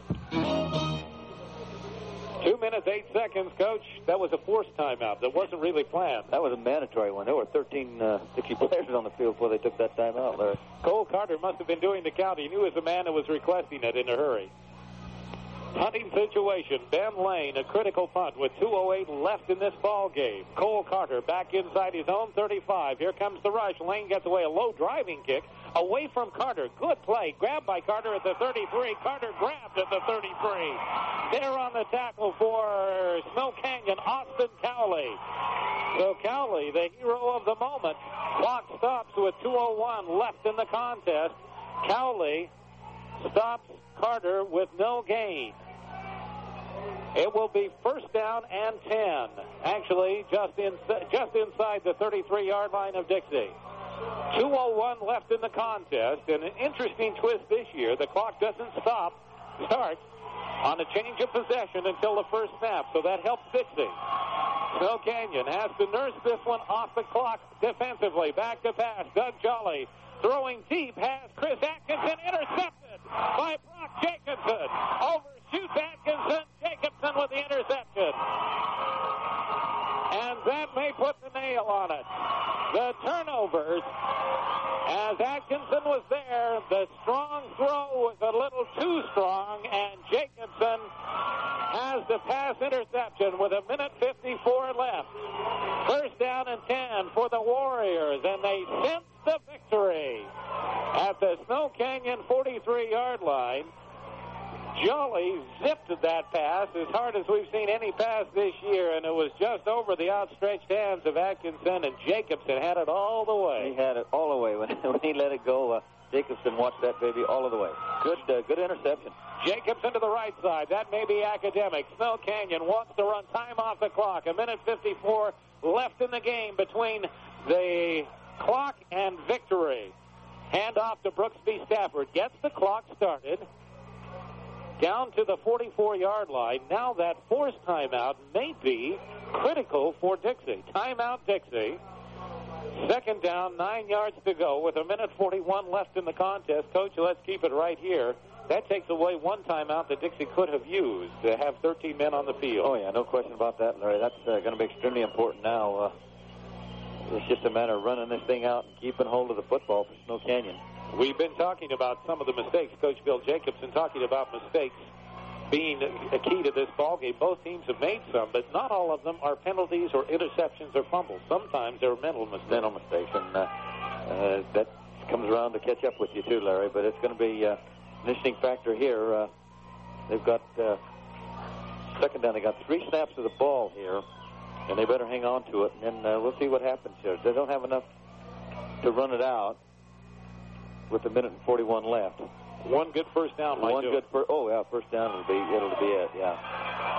F: 2 minutes, 8 seconds, Coach. That was a forced timeout. That wasn't really planned.
B: That was a mandatory one. There were 13 Dixie players on the field before they took that timeout, Larry.
F: Cole Carter must have been doing the count. He knew it was the man that was requesting it in a hurry. Punting situation. Ben Lane, a critical punt with 2:08 left in this ball game. Cole Carter back inside his own 35. Here comes the rush. Lane gets away. A low driving kick away from Carter. Good play. Grabbed by Carter at the 33. Carter grabbed at the 33. There on the tackle for Snow Canyon, Austin Cowley. So Cowley, the hero of the moment. Clock stops with 2:01 left in the contest. Cowley stops Carter with no gain. It will be 1st down and 10. Actually, just inside the 33-yard line of Dixie. 2:01 left in the contest. And an interesting twist this year. The clock doesn't start on a change of possession until the first snap. So that helps Dixie. Snow Canyon has to nurse this one off the clock defensively. Back to pass. Doug Jolly throwing deep has Chris Atkinson intercepted by Brock Jacobson. Overshoots Atkinson. Jacobson with the interception. And that may put the nail on it. The turnovers, as Atkinson was there, the strong throw was a little too strong, and Jacobson has the pass interception with 1:54 left. 1st down and 10 for the Warriors, and they cinch the victory at the Snow Canyon 43-yard line. Jolly zipped that pass as hard as we've seen any pass this year, and it was just over the outstretched hands of Atkinson, and Jacobson had it all the way.
B: He had it all the way. When he let it go, Jacobson watched that baby all of the way. Good interception.
F: Jacobson to the right side. That may be academic. Snow Canyon wants to run time off the clock. 1:54 left in the game between the clock and victory. Hand off to Brooksby Stafford. Gets the clock started. Down to the 44-yard line. Now that forced timeout may be critical for Dixie. Timeout Dixie. 2nd down, 9 yards to go with 1:41 left in the contest. Coach, let's keep it right here. That takes away one timeout that Dixie could have used to have 13 men on the field.
B: Oh, yeah, no question about that, Larry. That's going to be extremely important now. It's just a matter of running this thing out and keeping hold of the football for Snow Canyon.
F: We've been talking about some of the mistakes. Coach Bill Jacobson talking about mistakes being a key to this ballgame. Both teams have made some, but not all of them are penalties or interceptions or fumbles. Sometimes they're mental mistakes.
B: And that comes around to catch up with you too, Larry. But it's going to be an interesting factor here. They've got 2nd down. They got 3 snaps of the ball here, and they better hang on to it. And then we'll see what happens here. They don't have enough to run it out with 1:41 left.
F: One good first down might do it.
B: First down it'll be it, yeah.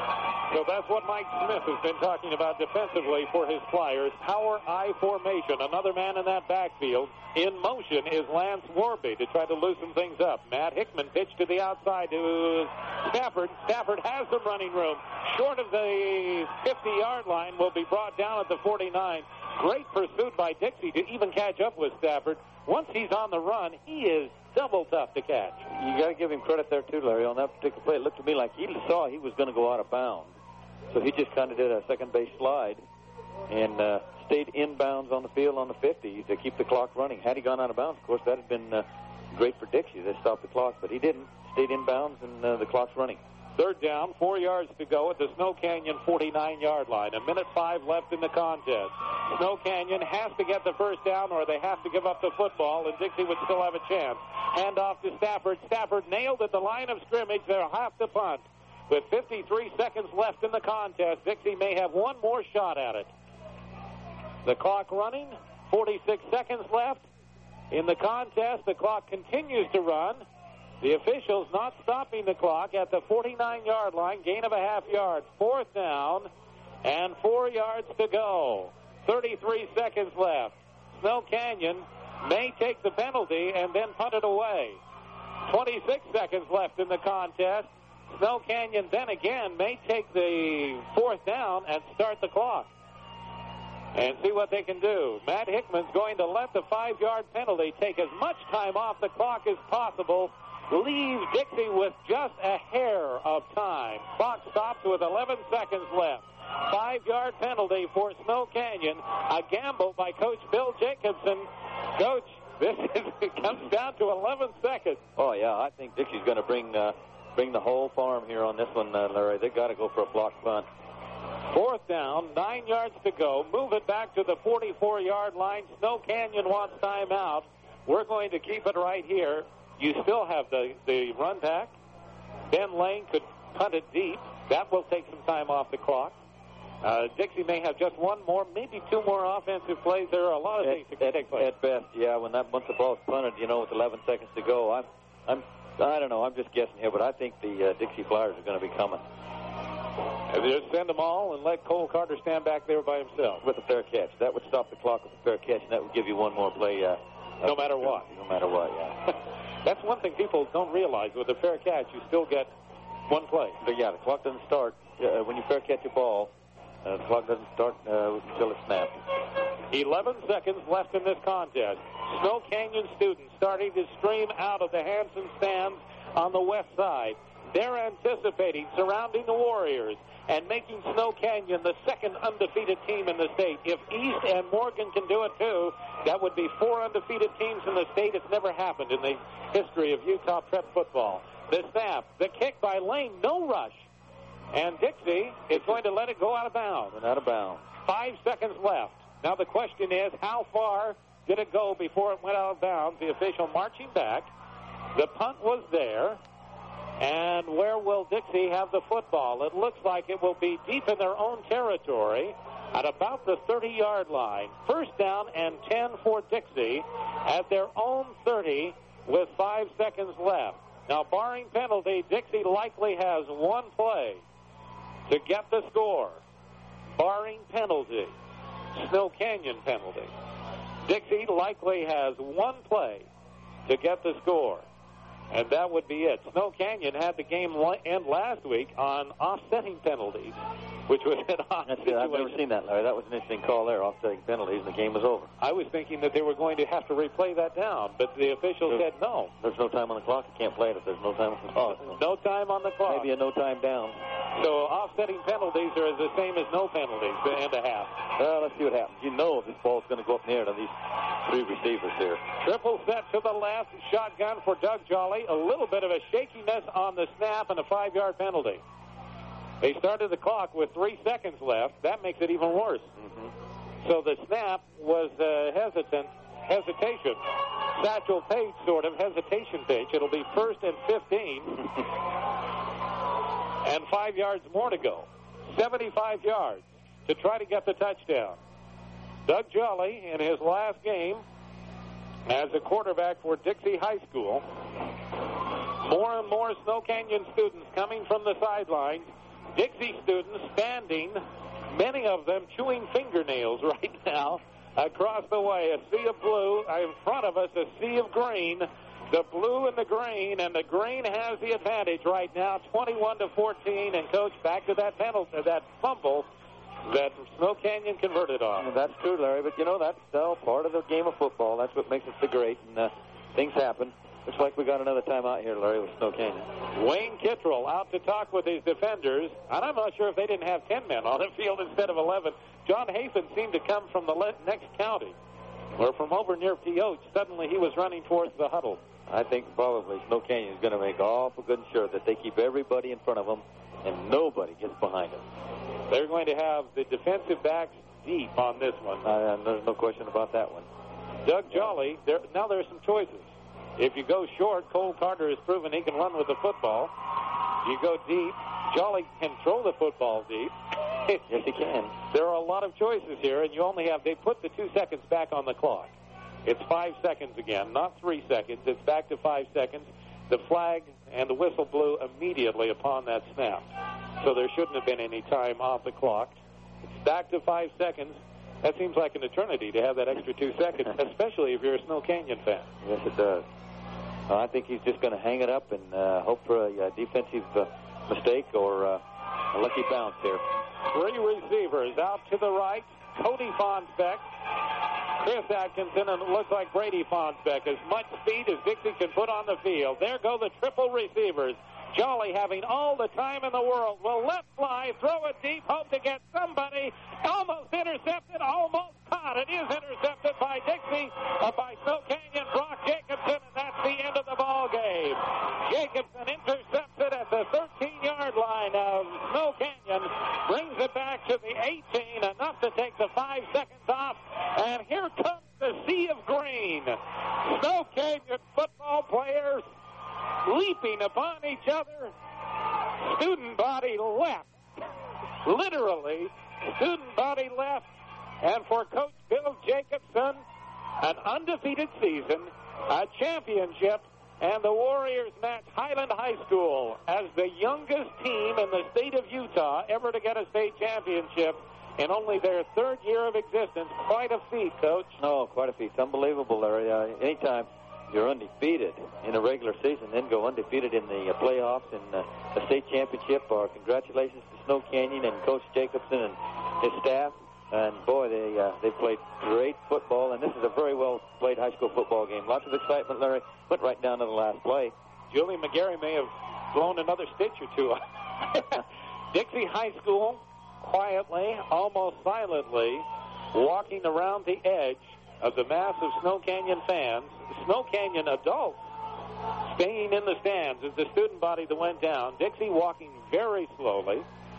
F: So that's what Mike Smith has been talking about defensively for his Flyers. Power I formation. Another man in that backfield. In motion is Lance Warby to try to loosen things up. Matt Hickman pitched to the outside to Stafford. Stafford has some running room. Short of the 50-yard line, will be brought down at the 49. Great pursuit by Dixie to even catch up with Stafford. Once he's on the run, he is double tough to catch.
B: You got to give him credit there, too, Larry. On that particular play, it looked to me like he saw he was going to go out of bounds. So he just kind of did a second base slide and stayed inbounds on the field on the 50 to keep the clock running. Had he gone out of bounds, of course, that had been great for Dixie. They stopped the clock, but he didn't. Stayed inbounds, and the clock's running.
F: Third down, 4 yards to go at the Snow Canyon 49-yard line. 1:05 left in the contest. Snow Canyon has to get the first down or they have to give up the football, and Dixie would still have a chance. Hand off to Stafford. Stafford nailed at the line of scrimmage. They'll have to punt. With 53 seconds left in the contest, Dixie may have one more shot at it. The clock running, 46 seconds left in the contest. The clock continues to run. The officials not stopping the clock at the 49-yard line, gain of a half yard. Fourth down and 4 yards to go. 33 seconds left. Snow Canyon may take the penalty and then punt it away. 26 seconds left in the contest. Snow Canyon then again may take the fourth down and start the clock and see what they can do. Matt Hickman's going to let the 5-yard penalty take as much time off the clock as possible. Leaves Dixie with just a hair of time. Clock stops with 11 seconds left. 5-yard penalty for Snow Canyon. A gamble by Coach Bill Jacobson. Coach, it comes down to 11 seconds.
B: Oh, yeah, I think Dixie's going to bring the whole farm here on this one, Larry. They've got to go for a block punt.
F: Fourth down, 9 yards to go. Move it back to the 44-yard line. Snow Canyon wants timeout. We're going to keep it right here. You still have the run back. Ben Lane could punt it deep. That will take some time off the clock. Dixie may have just one more, maybe two more offensive plays. There are a lot of things that can take place.
B: At best, yeah. When once the ball's punted, with 11 seconds to go, I don't know. I'm just guessing here, but I think the Dixie Flyers are going to be coming.
F: Just send them all and let Cole Carter stand back there by himself.
B: With a fair catch. That would stop the clock with a fair catch, and that would give you one more play.
F: No matter what.
B: No matter what, yeah.
F: That's one thing people don't realize. With a fair catch, you still get one play.
B: But, yeah, the clock doesn't start. When you fair catch a ball, the clock doesn't start until it's snapped. 11
F: seconds left in this contest. Snow Canyon students starting to stream out of the Hanson stands on the west side. They're anticipating surrounding the Warriors and making Snow Canyon the second undefeated team in the state. If East and Morgan can do it too, that would be 4 undefeated teams in the state. It's never happened in the history of Utah Prep football. The snap, the kick by Lane, no rush. And Dixie is going to let it go out of bounds.
B: Out of bounds.
F: 5 seconds left. Now the question is, how far did it go before it went out of bounds? The official marching back. The punt was there. And where will Dixie have the football? It looks like it will be deep in their own territory at about the 30-yard line. First down and 10 for Dixie at their own 30 with 5 seconds left. Now, barring penalty, Dixie likely has one play to get the score. Barring penalty, Snow Canyon penalty. Dixie likely has one play to get the score. And that would be it. Snow Canyon had the game end last week on offsetting penalties, which was an odd situation.
B: I've never seen that, Larry. That was an interesting call there, offsetting penalties, and the game was over.
F: I was thinking that they were going to have to replay that down, but the officials said no.
B: There's no time on the clock. You can't play it if there's no time on the clock.
F: No time on the clock.
B: Maybe a no time down.
F: So offsetting penalties are the same as no penalties and a half.
B: Well, let's see what happens. You know this ball's going to go up in the air to these three receivers here.
F: Triple set to the left, shotgun for Doug Jolly. A little bit of a shakiness on the snap and a 5-yard penalty. They started the clock with 3 seconds left. That makes it even worse. Mm-hmm. So the snap was hesitation. Satchel Paige sort of hesitation pitch. It'll be 1st and 15. And 5 yards more to go. 75 yards to try to get the touchdown. Doug Jolly, in his last game as a quarterback for Dixie High School, more and more Snow Canyon students coming from the sidelines Dixie students standing, many of them chewing fingernails right now, across the way. A sea of blue. In front of us, a sea of green. The blue and the green has the advantage right now, 21-14. And, Coach, back to that penalty, that fumble that Snow Canyon converted on.
B: That's true, Larry, but, that's still part of the game of football. That's what makes it so great, and things happen. Looks like we got another timeout here, Larry, with Snow Canyon.
F: Wayne Kittrell out to talk with his defenders, and I'm not sure if they didn't have 10 men on the field instead of 11. John Hafen seemed to come from the next county, or from over near Pioche. Suddenly he was running towards the huddle.
B: I think probably Snow Canyon is going to make awful good and sure that they keep everybody in front of them and nobody gets behind them.
F: They're going to have the defensive backs deep on this one.
B: There's no question about that one.
F: Doug Jolly, now there's some choices. If you go short, Cole Carter has proven he can run with the football. You go deep, Jolly can throw the football deep.
B: Yes, he can.
F: There are a lot of choices here, and they put the 2 seconds back on the clock. It's 5 seconds again, not 3 seconds. It's back to 5 seconds. The flag and the whistle blew immediately upon that snap. So there shouldn't have been any time off the clock. It's back to 5 seconds. That seems like an eternity to have that extra 2 seconds, especially if you're a Snow Canyon fan.
B: Yes, it does. I think he's just going to hang it up and hope for a defensive mistake or a lucky bounce here.
F: 3 receivers out to the right. Cody Fonsbeck, Chris Atkinson, and it looks like Brady Fonsbeck. As much speed as Dixie can put on the field. There go the triple receivers. Jolly, having all the time in the world, will let fly, throw it deep, hope to get somebody. Almost intercepted, almost caught. It is intercepted by Dixie, by Snow Canyon, Brock Jacobson, and that's the end of the ball game. Jacobson intercepted at the 13-yard line of Snow Canyon, brings it back to the 18, enough to take the 5 seconds off, and here comes the sea of green. Snow Canyon football players leaping upon each other. Student body left. Literally, student body left. And for Coach Bill Jacobson, an undefeated season, a championship, and the Warriors match Highland High School as the youngest team in the state of Utah ever to get a state championship in only their 3rd year of existence. Quite a feat, Coach.
B: Oh, quite a feat. It's unbelievable, Larry. Anytime you're undefeated in a regular season, then go undefeated in the playoffs and the state championship. Congratulations to Snow Canyon and Coach Jacobson and his staff. And, boy, they played great football, and this is a very well-played high school football game. Lots of excitement, Larry. Went right down to the last play.
F: Julie McGarry may have blown another stitch or two. Dixie High School, quietly, almost silently, walking around the edge of the mass of Snow Canyon fans, Snow Canyon adults staying in the stands as the student body that went down. Dixie walking very slowly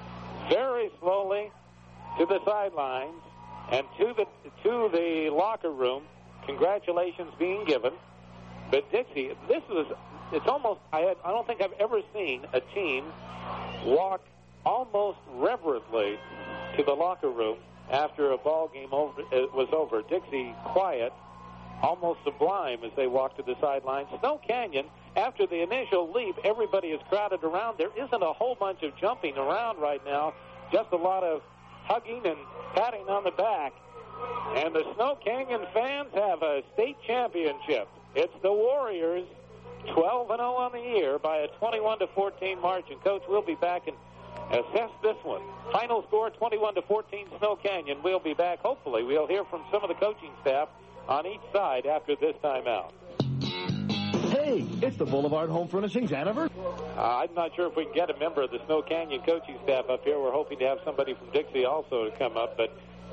F: to the sidelines and to the locker room. Congratulations being given. But Dixie, it's almost, I don't think I've ever seen a team walk almost reverently to the locker room after a ball game was over. Dixie quiet, almost sublime as they walk to the sidelines. Snow Canyon, after the initial leap, everybody is crowded around. There isn't a whole bunch of jumping around right now, just a lot of hugging and patting on the back. And the Snow Canyon fans have a state championship. It's the Warriors, 12-0 on the year by a 21-14 margin. Coach, we'll be back and assess this one. Final score, 21-14 Snow Canyon. We'll be back. Hopefully, we'll hear from some of the coaching staff on each side after this timeout.
G: Hey, it's the Boulevard Home Furnishings anniversary.
F: I'm not sure if we can get a member of the Snow Canyon coaching staff up here. We're hoping to have somebody from Dixie also to come up. But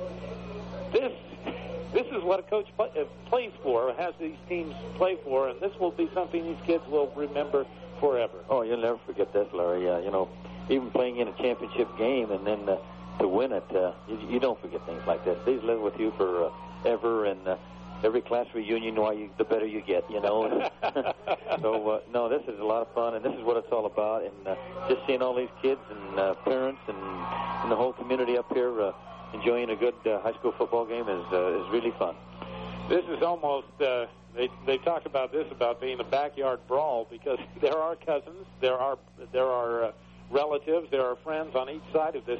F: this is what a coach plays for, has these teams play for, and this will be something these kids will remember forever.
B: Oh, you'll never forget this, Larry. Even playing in a championship game and then to win it, you don't forget things like this. These live with you forever, and every class reunion, the better you get, So, no, this is a lot of fun, and this is what it's all about. And just seeing all these kids and parents and the whole community up here enjoying a good high school football game is really fun.
F: This is almost, they talk about this, about being a backyard brawl, because there are cousins, there are relatives, there are friends on each side of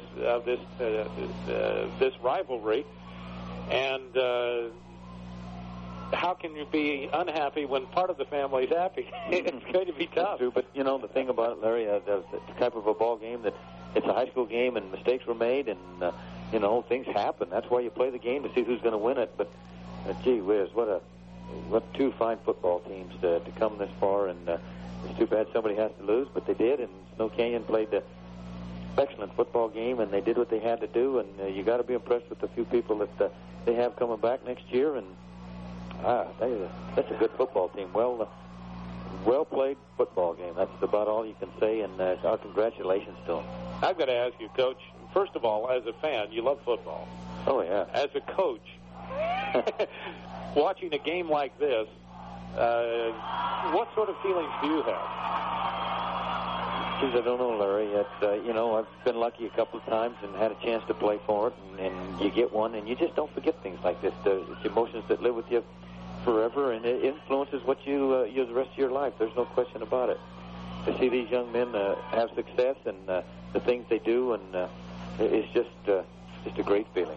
F: this rivalry, and how can you be unhappy when part of the family is happy? It's going to be tough.
B: True, but you know the thing about it, Larry, it's the type of a ball game that it's a high school game, and mistakes were made, and you know things happen. That's why you play the game to see who's going to win it. But gee whiz, what two fine football teams to come this far, and it's too bad somebody has to lose, but they did, and Snow Canyon played an excellent football game, and they did what they had to do, and you got to be impressed with the few people that they have coming back next year, and that's a good football team. Well played football game. That's about all you can say, and our congratulations to them.
F: I've got to ask you, Coach, first of all, as a fan, you love football.
B: Oh, yeah.
F: As a coach, watching a game like this, what sort of feelings do you have?
B: Geez, I don't know, Larry. It's, you know, I've been lucky a couple of times and had a chance to play for it, and you get one, and you just don't forget things like this. It's emotions that live with you forever, and it influences what you use the rest of your life. There's no question about it. To see these young men have success and the things they do, and it's just a great feeling.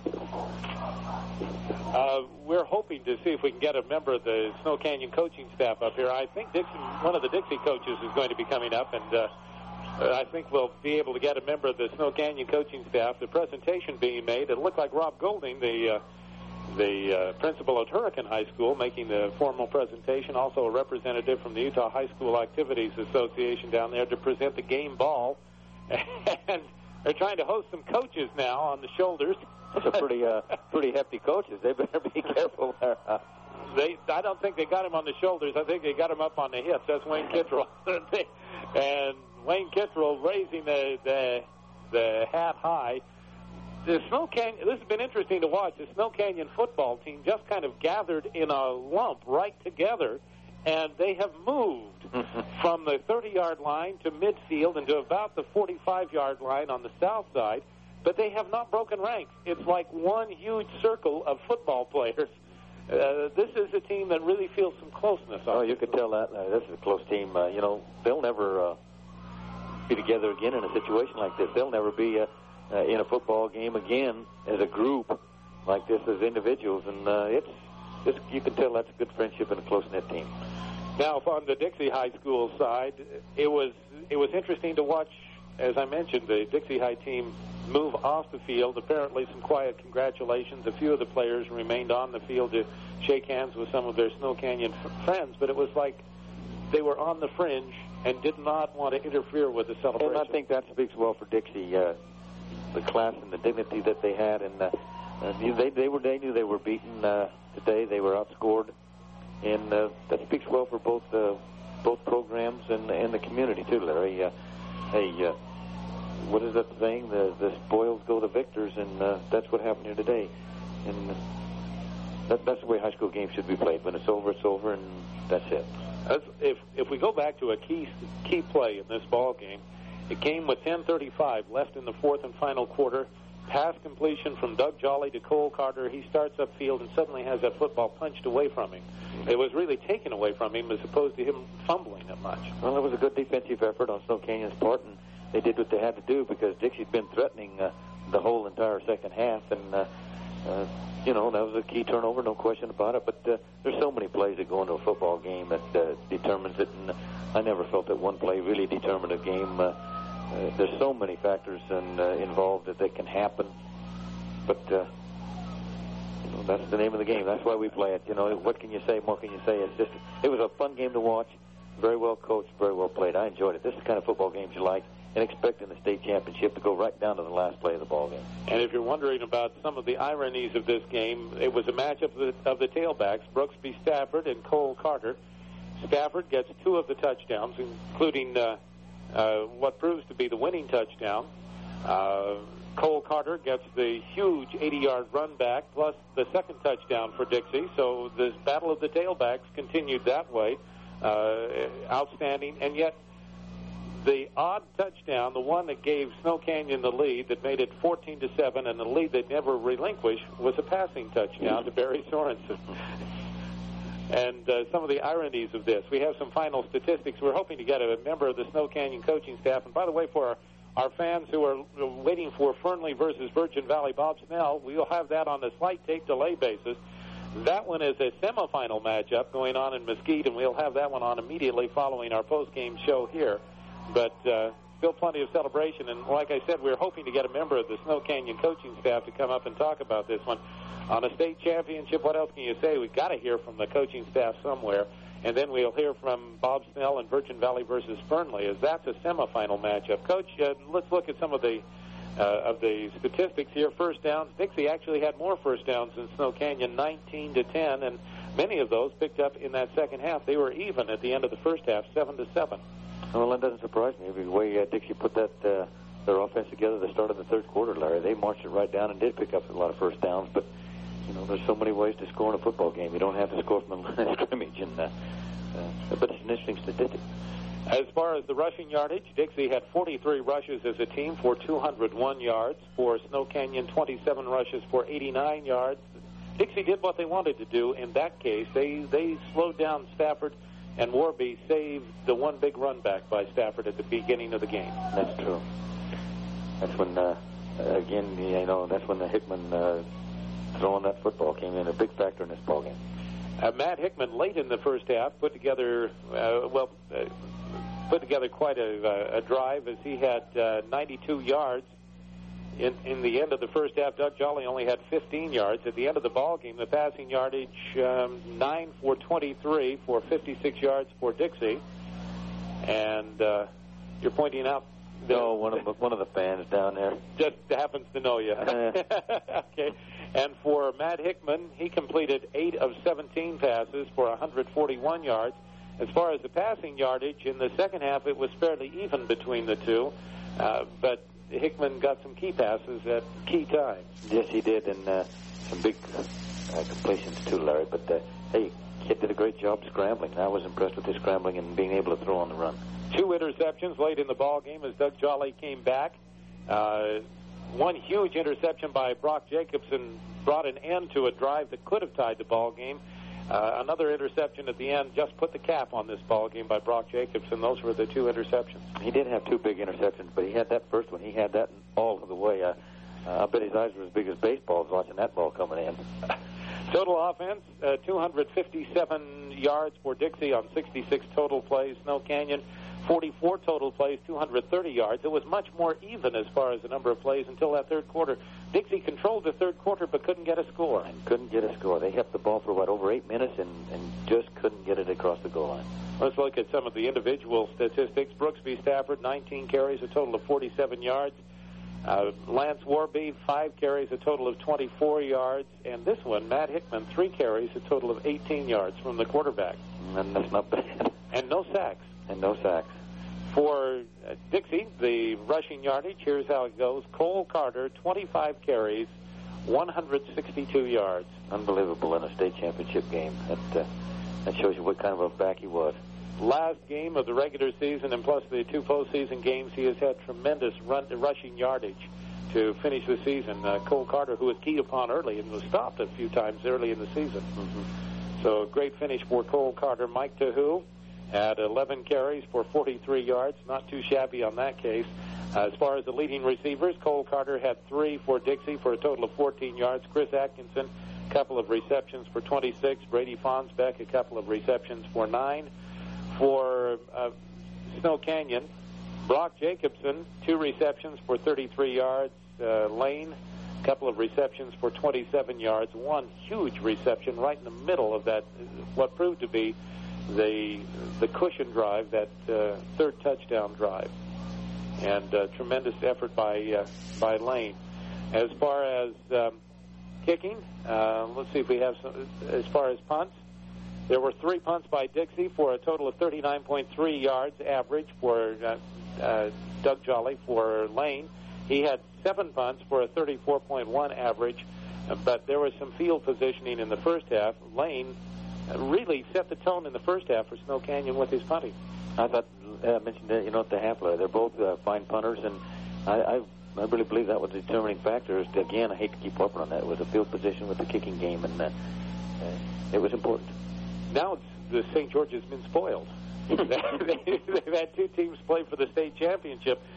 F: We're hoping to see if we can get a member of the Snow Canyon coaching staff up here. I think one of the Dixie coaches is going to be coming up, and I think we'll be able to get a member of the Snow Canyon coaching staff. The presentation being made, it looked like Rob Golding, the principal at Hurricane High School, making the formal presentation, also a representative from the Utah High School Activities Association down there to present the game ball. And they're trying to host some coaches now on the shoulders.
B: Those are pretty hefty coaches. They better be careful there.
F: I don't think they got him on the shoulders. I think they got him up on the hips. That's Wayne Kittrell. And Wayne Kittrell raising the hat high. The Snow Canyon, this has been interesting to watch. The Snow Canyon football team just kind of gathered in a lump right together, and they have moved from the 30-yard line to midfield and to about the 45-yard line on the south side, but they have not broken ranks. It's like one huge circle of football players. This is a team that really feels some closeness.
B: Oh, you can tell that. This is a close team. You know, they'll never be together again in a situation like this. They'll never be in a football game again as a group like this as individuals, and it's you can tell that's a good friendship and a close-knit team.
F: Now, on the Dixie High School side, it was interesting to watch, as I mentioned, the Dixie High team move off the field. Apparently some quiet congratulations. A few of the players remained on the field to shake hands with some of their Snow Canyon friends, but it was like they were on the fringe and did not want to interfere with the celebration.
B: And I think that speaks well for Dixie, the class and the dignity that they had, and they knew they were beaten today. They were outscored, and that speaks well for both programs and the community too, Larry. What is that saying? The spoils go to victors, and that's what happened here today. And that's the way high school games should be played. When it's over, and that's it.
F: If we go back to a key play in this ball game, it came with 10:35 left in the fourth and final quarter. Pass completion from Doug Jolly to Cole Carter. He starts upfield and suddenly has that football punched away from him. It was really taken away from him as opposed to him fumbling it much.
B: Well, it was a good defensive effort on Snow Canyon's part, and they did what they had to do because Dixie's been threatening the whole entire second half, and you know, that was a key turnover, no question about it. But there's so many plays that go into a football game that determines it, and I never felt that one play really determined a game. There's so many factors involved that can happen, but you know, that's the name of the game. That's why we play it. You know, what can you say? More can you say? It was a fun game to watch. Very well coached, very well played. I enjoyed it. This is the kind of football games you like, and expect in the state championship to go right down to the last play of the ball game.
F: And if you're wondering about some of the ironies of this game, it was a matchup of the tailbacks, Brooksby Stafford and Cole Carter. Stafford gets 2 of the touchdowns, including what proves to be the winning touchdown. Cole Carter gets the huge 80-yard run back plus the second touchdown for Dixie. So this battle of the tailbacks continued that way. Outstanding. And yet the odd touchdown, the one that gave Snow Canyon the lead, that made it 14-7, and the lead they never relinquished, was a passing touchdown to Barry Sorensen. And some of the ironies of this. We have some final statistics. We're hoping to get a member of the Snow Canyon coaching staff. And by the way, for our fans who are waiting for Fernley versus Virgin Valley Bob Snell, we'll have that on a slight tape delay basis. That one is a semifinal matchup going on in Mesquite, and we'll have that one on immediately following our post-game show here. But still plenty of celebration, and like I said, we're hoping to get a member of the Snow Canyon coaching staff to come up and talk about this one. On a state championship, what else can you say? We've got to hear from the coaching staff somewhere, and then we'll hear from Bob Snell and Virgin Valley versus Fernley, as that's a semifinal matchup. Coach, let's look at some of the statistics here. First downs, Dixie actually had more first downs than Snow Canyon, 19-10, and many of those picked up in that second half. They were even at the end of the first half, 7-7.
B: Well, that doesn't surprise me. The way Dixie put that their offense together at the start of the third quarter, Larry, they marched it right down and did pick up a lot of first downs. But you know, there's so many ways to score in a football game. You don't have to score from the line of scrimmage, but it's an interesting statistic.
F: As far as the rushing yardage, Dixie had 43 rushes as a team for 201 yards. For Snow Canyon, 27 rushes for 89 yards. Dixie did what they wanted to do in that case. They slowed down Stafford, and Warby saved the one big run back by Stafford at the beginning of the game.
B: That's true. That's when, again, you know, that's when the Hickman throwing that football came in, a big factor in this ball game.
F: Matt Hickman, late in the first half, put together quite a drive, as he had 92 yards in the end of the first half. Doug Jolly only had 15 yards. At the end of the ball game, the passing yardage, 9 for 23 for 56 yards for Dixie. And you're pointing out...
B: one of the fans down there.
F: Just happens to know you. Okay. And for Matt Hickman, he completed 8 of 17 passes for 141 yards. As far as the passing yardage, in the second half, it was fairly even between the two. But Hickman got some key passes at key times.
B: Yes, he did, and some big completions too, Larry. But, hey, kid did a great job scrambling. I was impressed with his scrambling and being able to throw on the run.
F: 2 interceptions late in the ball game as Doug Jolly came back. One huge interception by Brock Jacobson brought an end to a drive that could have tied the ball game. Another interception at the end just put the cap on this ball game by Brock Jacobson. Those were the 2 interceptions.
B: He did have 2 big interceptions, but he had that first one. He had that all of the way. I bet his eyes were as big as baseballs watching that ball coming in.
F: Total offense, 257 yards for Dixie on 66 total plays. Snow Canyon, 44 total plays, 230 yards. It was much more even as far as the number of plays until that third quarter. Dixie controlled the third quarter but couldn't get a score.
B: They kept the ball for, over 8 minutes and just couldn't get it across the goal line.
F: Let's look at some of the individual statistics. Brooksby Stafford, 19 carries, a total of 47 yards. Lance Warby, 5 carries, a total of 24 yards. And this one, Matt Hickman, 3 carries, a total of 18 yards from the quarterback.
B: And that's not bad.
F: And no sacks. For Dixie, the rushing yardage, here's how it goes. Cole Carter, 25 carries, 162 yards.
B: Unbelievable in a state championship game. That shows you what kind of a back he was.
F: Last game of the regular season and plus the 2 postseason games, he has had tremendous rushing yardage to finish the season. Cole Carter, who was keyed upon early and was stopped a few times early in the season. Mm-hmm. So a great finish for Cole Carter. Mike Tahu had 11 carries for 43 yards. Not too shabby on that case. As far as the leading receivers, Cole Carter had 3 for Dixie for a total of 14 yards. Chris Atkinson, a couple of receptions for 26. Brady Fonsbeck, a couple of receptions for 9. For Snow Canyon, Brock Jacobson, 2 receptions for 33 yards. Lane, a couple of receptions for 27 yards. 1 huge reception right in the middle of that, what proved to be the cushion drive, that third touchdown drive. And tremendous effort by Lane. As far as kicking, let's see if we have some. As far as punts, there were 3 punts by Dixie for a total of 39.3 yards average for Doug Jolly. For Lane, he had 7 punts for a 34.1 average, but there was some field positioning in the first half. Lane really set the tone in the first half for Snow Canyon with his punting.
B: I thought, I mentioned that, at the half, they're both fine punters, and I really believe that was the determining factor. Again, I hate to keep harping on that. It was a field position with the kicking game, and it was important.
F: Now the St. George has been spoiled. They've had 2 teams play for the state championship.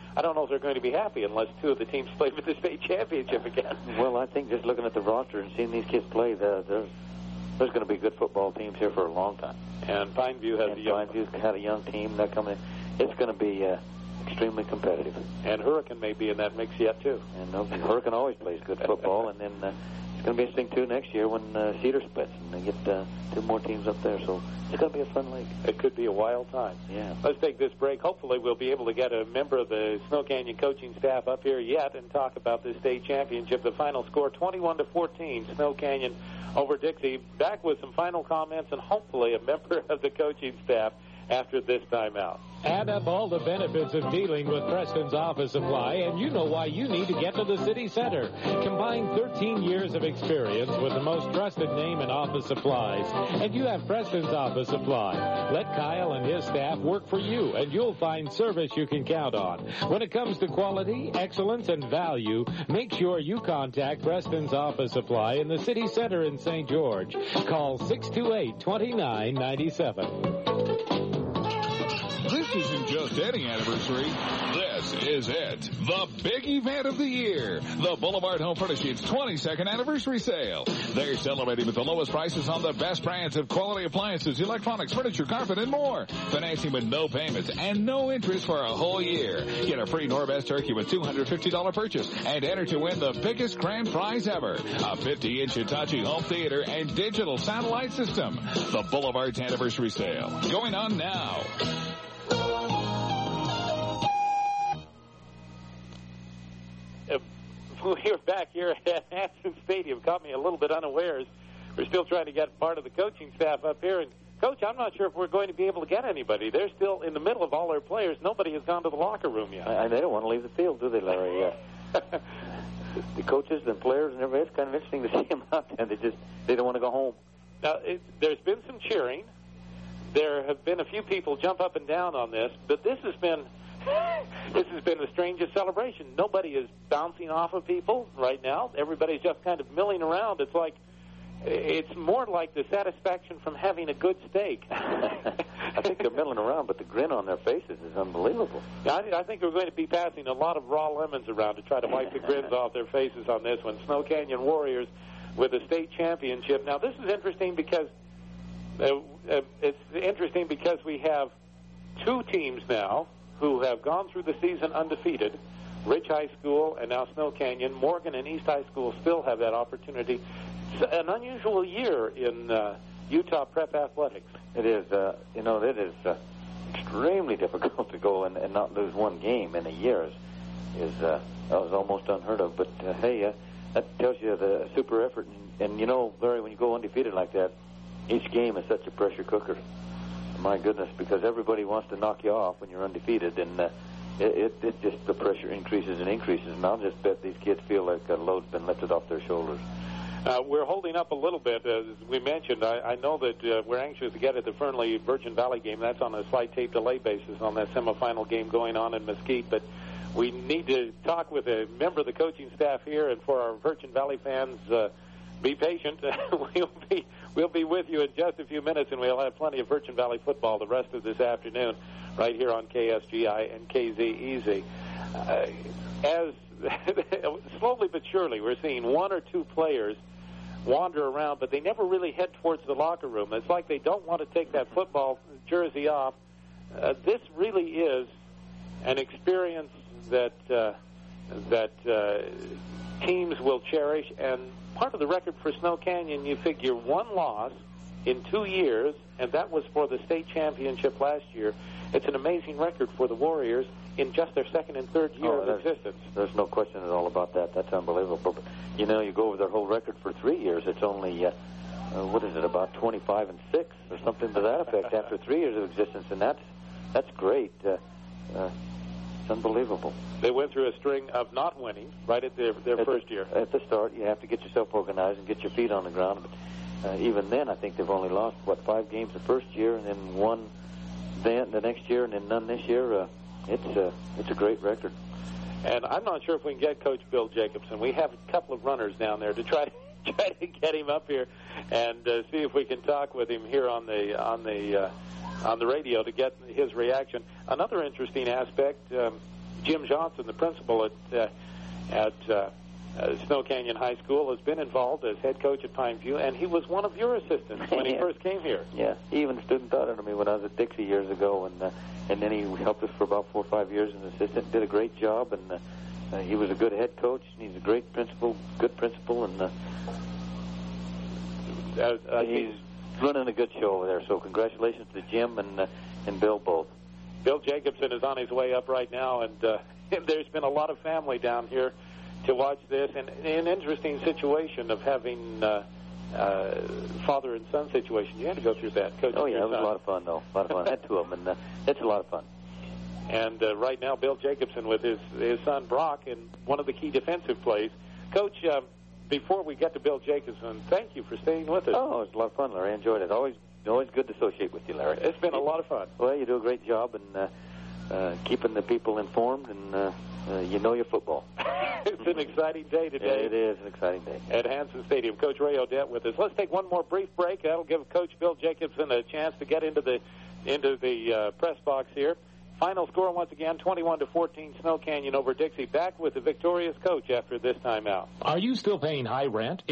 F: I don't know if they're going to be happy unless two of the teams play for the state championship again.
B: Well, I think just looking at the roster and seeing these kids play, there's going to be good football teams here for a long time.
F: And Pineview's
B: had a young team. They're coming in. It's going to be extremely competitive.
F: And Hurricane may be in that mix yet, too.
B: And Hurricane always plays good football. And then it's going to be interesting, too, next year when Cedar splits and they get two more teams up there. So it's going to be a fun league.
F: It could be a wild time.
B: Yeah.
F: Let's take this break. Hopefully we'll be able to get a member of the Snow Canyon coaching staff up here yet and talk about this state championship. The final score, 21-14, Snow Canyon over Dixie. Back with some final comments and hopefully a member of the coaching staff after this timeout.
C: Add up all the benefits of dealing with Preston's Office Supply, and you know why you need to get to the city center. Combine 13 years of experience with the most trusted name in office supplies, and you have Preston's Office Supply. Let Kyle and his staff work for you, and you'll find service you can count on. When it comes to quality, excellence, and value, make sure you contact Preston's Office Supply in the city center in St. George. Call 628-2997.
H: This isn't just any anniversary. This is it. The big event of the year. The Boulevard Home Furnishings 22nd anniversary sale. They're celebrating with the lowest prices on the best brands of quality appliances, electronics, furniture, carpet, and more. Financing with no payments and no interest for a whole year. Get a free Norbest turkey with $250 purchase and enter to win the biggest grand prize ever. A 50-inch Hitachi home theater and digital satellite system. The Boulevard's anniversary sale. Going on now.
F: We're back here at Hanson Stadium. Caught me a little bit unawares. We're still trying to get part of the coaching staff up here. And, Coach, I'm not sure if we're going to be able to get anybody. They're still in the middle of all their players. Nobody has gone to the locker room yet.
B: They don't want to leave the field, do they, Larry? The coaches and players and everybody, it's kind of interesting to see them out there. They don't want to go home.
F: Now, there's been some cheering. There have been a few people jump up and down on this, but this has been the strangest celebration. Nobody is bouncing off of people right now. Everybody's just kind of milling around. It's more like the satisfaction from having a good steak.
B: I think they're milling around, but the grin on their faces is unbelievable.
F: I think we're going to be passing a lot of raw lemons around to try to wipe the grins off their faces on this one. Snow Canyon Warriors with the state championship. Now, this is interesting because we have two teams now who have gone through the season undefeated. Ridge High School and now Snow Canyon. Morgan and East High School still have that opportunity. It's an unusual year in Utah prep athletics.
B: It is. It is extremely difficult to go and not lose one game in a year. That was almost unheard of. But, hey, that tells you the super effort. And Larry, when you go undefeated like that, each game is such a pressure cooker. My goodness, because everybody wants to knock you off when you're undefeated, and it just, the pressure increases and increases, and I'll just bet these kids feel like a load's been lifted off their shoulders.
F: We're holding up a little bit, as we mentioned. I know that we're anxious to get at the Fernley Virgin Valley game. That's on a slight tape delay basis on that semifinal game going on in Mesquite, but we need to talk with a member of the coaching staff here, and for our Virgin Valley fans, be patient. We'll be with you in just a few minutes, and we'll have plenty of Virgin Valley football the rest of this afternoon right here on KSGI and KZEZ. As slowly but surely, we're seeing one or two players wander around, but they never really head towards the locker room. It's like they don't want to take that football jersey off. This really is an experience that teams will cherish, and part of the record for Snow Canyon, you figure one loss in 2 years, and that was for the state championship last year. It's an amazing record for the Warriors in just their second and third year of existence.
B: There's no question at all about that. That's unbelievable. But, you go over their whole record for 3 years. It's only, about 25-6 or something to that effect after 3 years of existence, and that's great. It's unbelievable.
F: They went through a string of not winning right at their first year.
B: At the start, you have to get yourself organized and get your feet on the ground. But even then, I think they've only lost, 5 games the first year, and then one then the next year, and then none this year. It's a great record.
F: And I'm not sure if we can get Coach Bill Jacobson. We have a couple of runners down there to try to get him up here and see if we can talk with him here on the radio to get his reaction. Another interesting aspect, Jim Johnson, the principal at Snow Canyon High School, has been involved as head coach at Pineview, and he was one of your assistants when he first came here.
B: Yeah, he even student taught under me when I was at Dixie years ago, and then he helped us for about 4 or 5 years as an assistant. Did a great job, and he was a good head coach, and he's a great principal, and he's running a good show over there. So congratulations to Jim and Bill both.
F: Bill Jacobson is on his way up right now, and there's been a lot of family down here to watch this, and an interesting situation of having father and son situation. You had to go through that, Coach.
B: Oh, yeah, it was a lot of fun, though. A lot of fun. I had 2 of them, and it's a lot of fun.
F: And right now, Bill Jacobson with his son Brock in one of the key defensive plays. Coach, before we get to Bill Jacobson, thank you for staying with us.
B: Oh, it was a lot of fun, Larry. I enjoyed it. Always good to associate with you, Larry.
F: It's been a lot of fun.
B: Well, you do a great job in keeping the people informed, and you know your football.
F: It's an exciting day today.
B: Yeah, it is an exciting day.
F: At Hanson Stadium. Coach Ray Odette with us. Let's take one more brief break. That'll give Coach Bill Jacobson a chance to get into the press box here. Final score once again, 21-14, Snow Canyon over Dixie. Back with the victorious coach after this timeout.
C: Are you still paying high rent?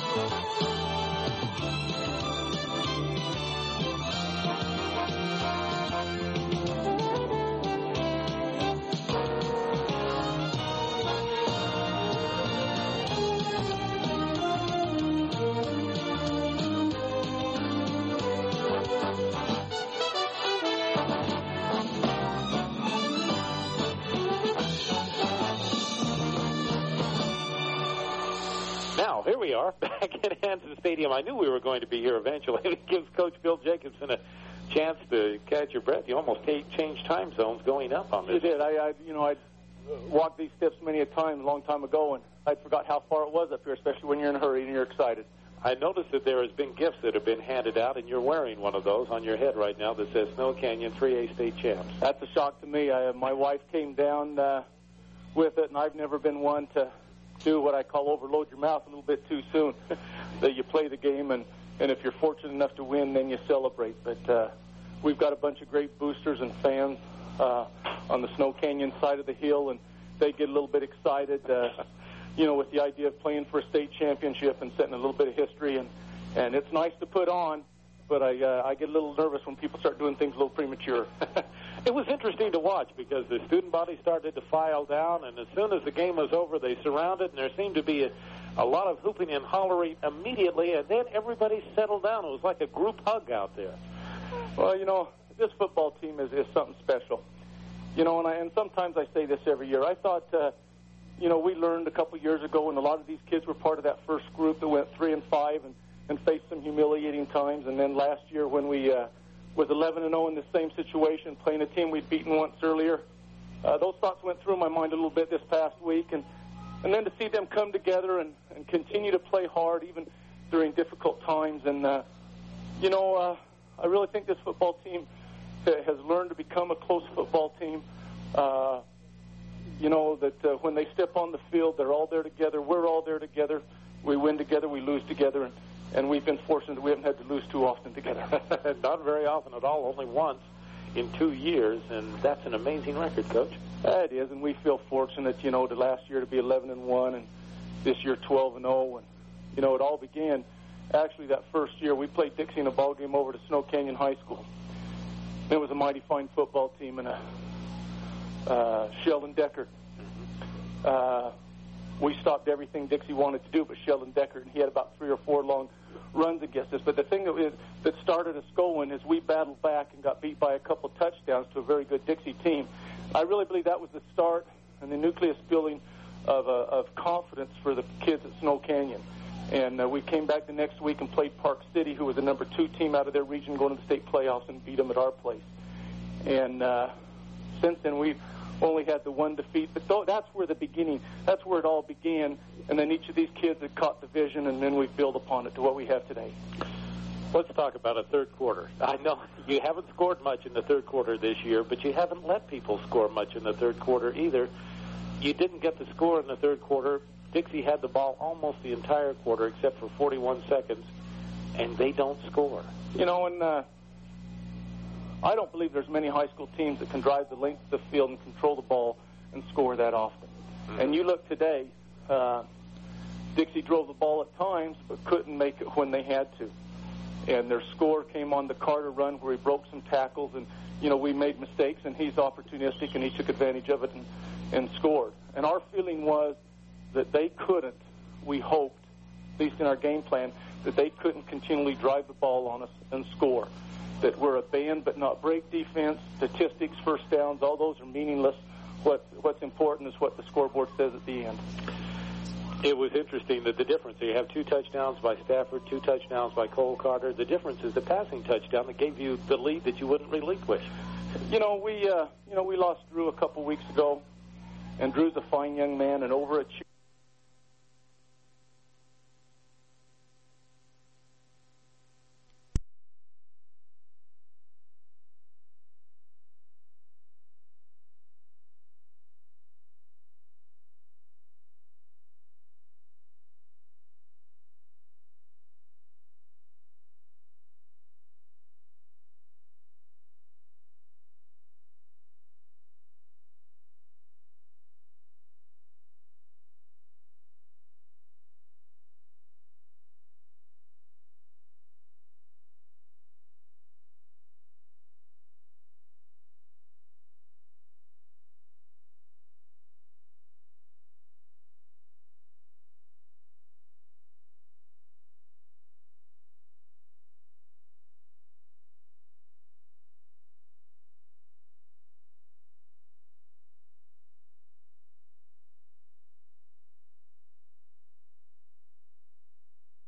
F: Now, here we are, back at Hanson Stadium. I knew we were going to be here eventually. It gives Coach Bill Jacobson a chance to catch your breath. You almost changed time zones going up on this.
I: You did. I walked these steps many a time, a long time ago, and I forgot how far it was up here, especially when you're in a hurry and you're excited.
F: I noticed that there has been gifts that have been handed out, and you're wearing one of those on your head right now that says Snow Canyon 3A state champs.
I: That's a shock to me. My wife came down with it, and I've never been one to do what I call overload your mouth a little bit too soon. That you play the game, and if you're fortunate enough to win, then you celebrate. But we've got a bunch of great boosters and fans on the Snow Canyon side of the hill, and they get a little bit excited, with the idea of playing for a state championship and setting a little bit of history. And it's nice to put on, but I get a little nervous when people start doing things a little premature.
F: It was interesting to watch because the student body started to file down, and as soon as the game was over, they surrounded, and there seemed to be a lot of hooping and hollering immediately, and then everybody settled down. It was like a group hug out there.
I: Well, this football team is something special. And sometimes I say this every year. I thought, we learned a couple years ago, and a lot of these kids were part of that first group that went 3-5 and faced some humiliating times. And then last year when we was 11-0 in the same situation, playing a team we'd beaten once earlier, those thoughts went through my mind a little bit this past week. And then to see them come together and continue to play hard even during difficult times. And, I really think this football team has learned to become a close football team. That when they step on the field, they're all there together. We're all there together. We win together. We lose together. And we've been fortunate that we haven't had to lose too often together.
F: Not very often at all, only once in 2 years, and that's an amazing record, Coach.
I: It is, and we feel fortunate, to last year to be 11-1 and this year 12-0. And, it all began, actually, that first year. We played Dixie in a ball game over to Snow Canyon High School. It was a mighty fine football team and Sheldon Deckard. We stopped everything Dixie wanted to do, but Sheldon Deckard, and he had about 3 or 4 long runs against us. But the thing that started us going is we battled back and got beat by a couple touchdowns to a very good Dixie team. I really believe that was the start and the nucleus building of confidence for the kids at Snow Canyon. And we came back the next week and played Park City, who was the number 2 team out of their region, going to the state playoffs, and beat them at our place. And since then, we've only had the 1 defeat. But that's where the beginning, that's where it all began. And then each of these kids had caught the vision, and then we've built upon it to what we have today.
F: Let's talk about a third quarter. I know you haven't scored much in the third quarter this year, but you haven't let people score much in the third quarter either. You didn't get the score in the third quarter. Dixie had the ball almost the entire quarter except for 41 seconds, and they don't score.
I: I don't believe there's many high school teams that can drive the length of the field and control the ball and score that often. And you look today, Dixie drove the ball at times, but couldn't make it when they had to. And their score came on the Carter run where he broke some tackles, and, we made mistakes, and he's opportunistic, and he took advantage of it and scored. And our feeling was that they couldn't, we hoped, at least in our game plan, that they couldn't continually drive the ball on us and score. That we're a bend but not break defense, statistics, first downs, all those are meaningless. What's important is what the scoreboard says at the end.
F: It was interesting that the difference, you have 2 touchdowns by Stafford, 2 touchdowns by Cole Carter. The difference is the passing touchdown that gave you the lead that you wouldn't relinquish.
I: We lost Drew a couple weeks ago, and Drew's a fine young man and overachiever.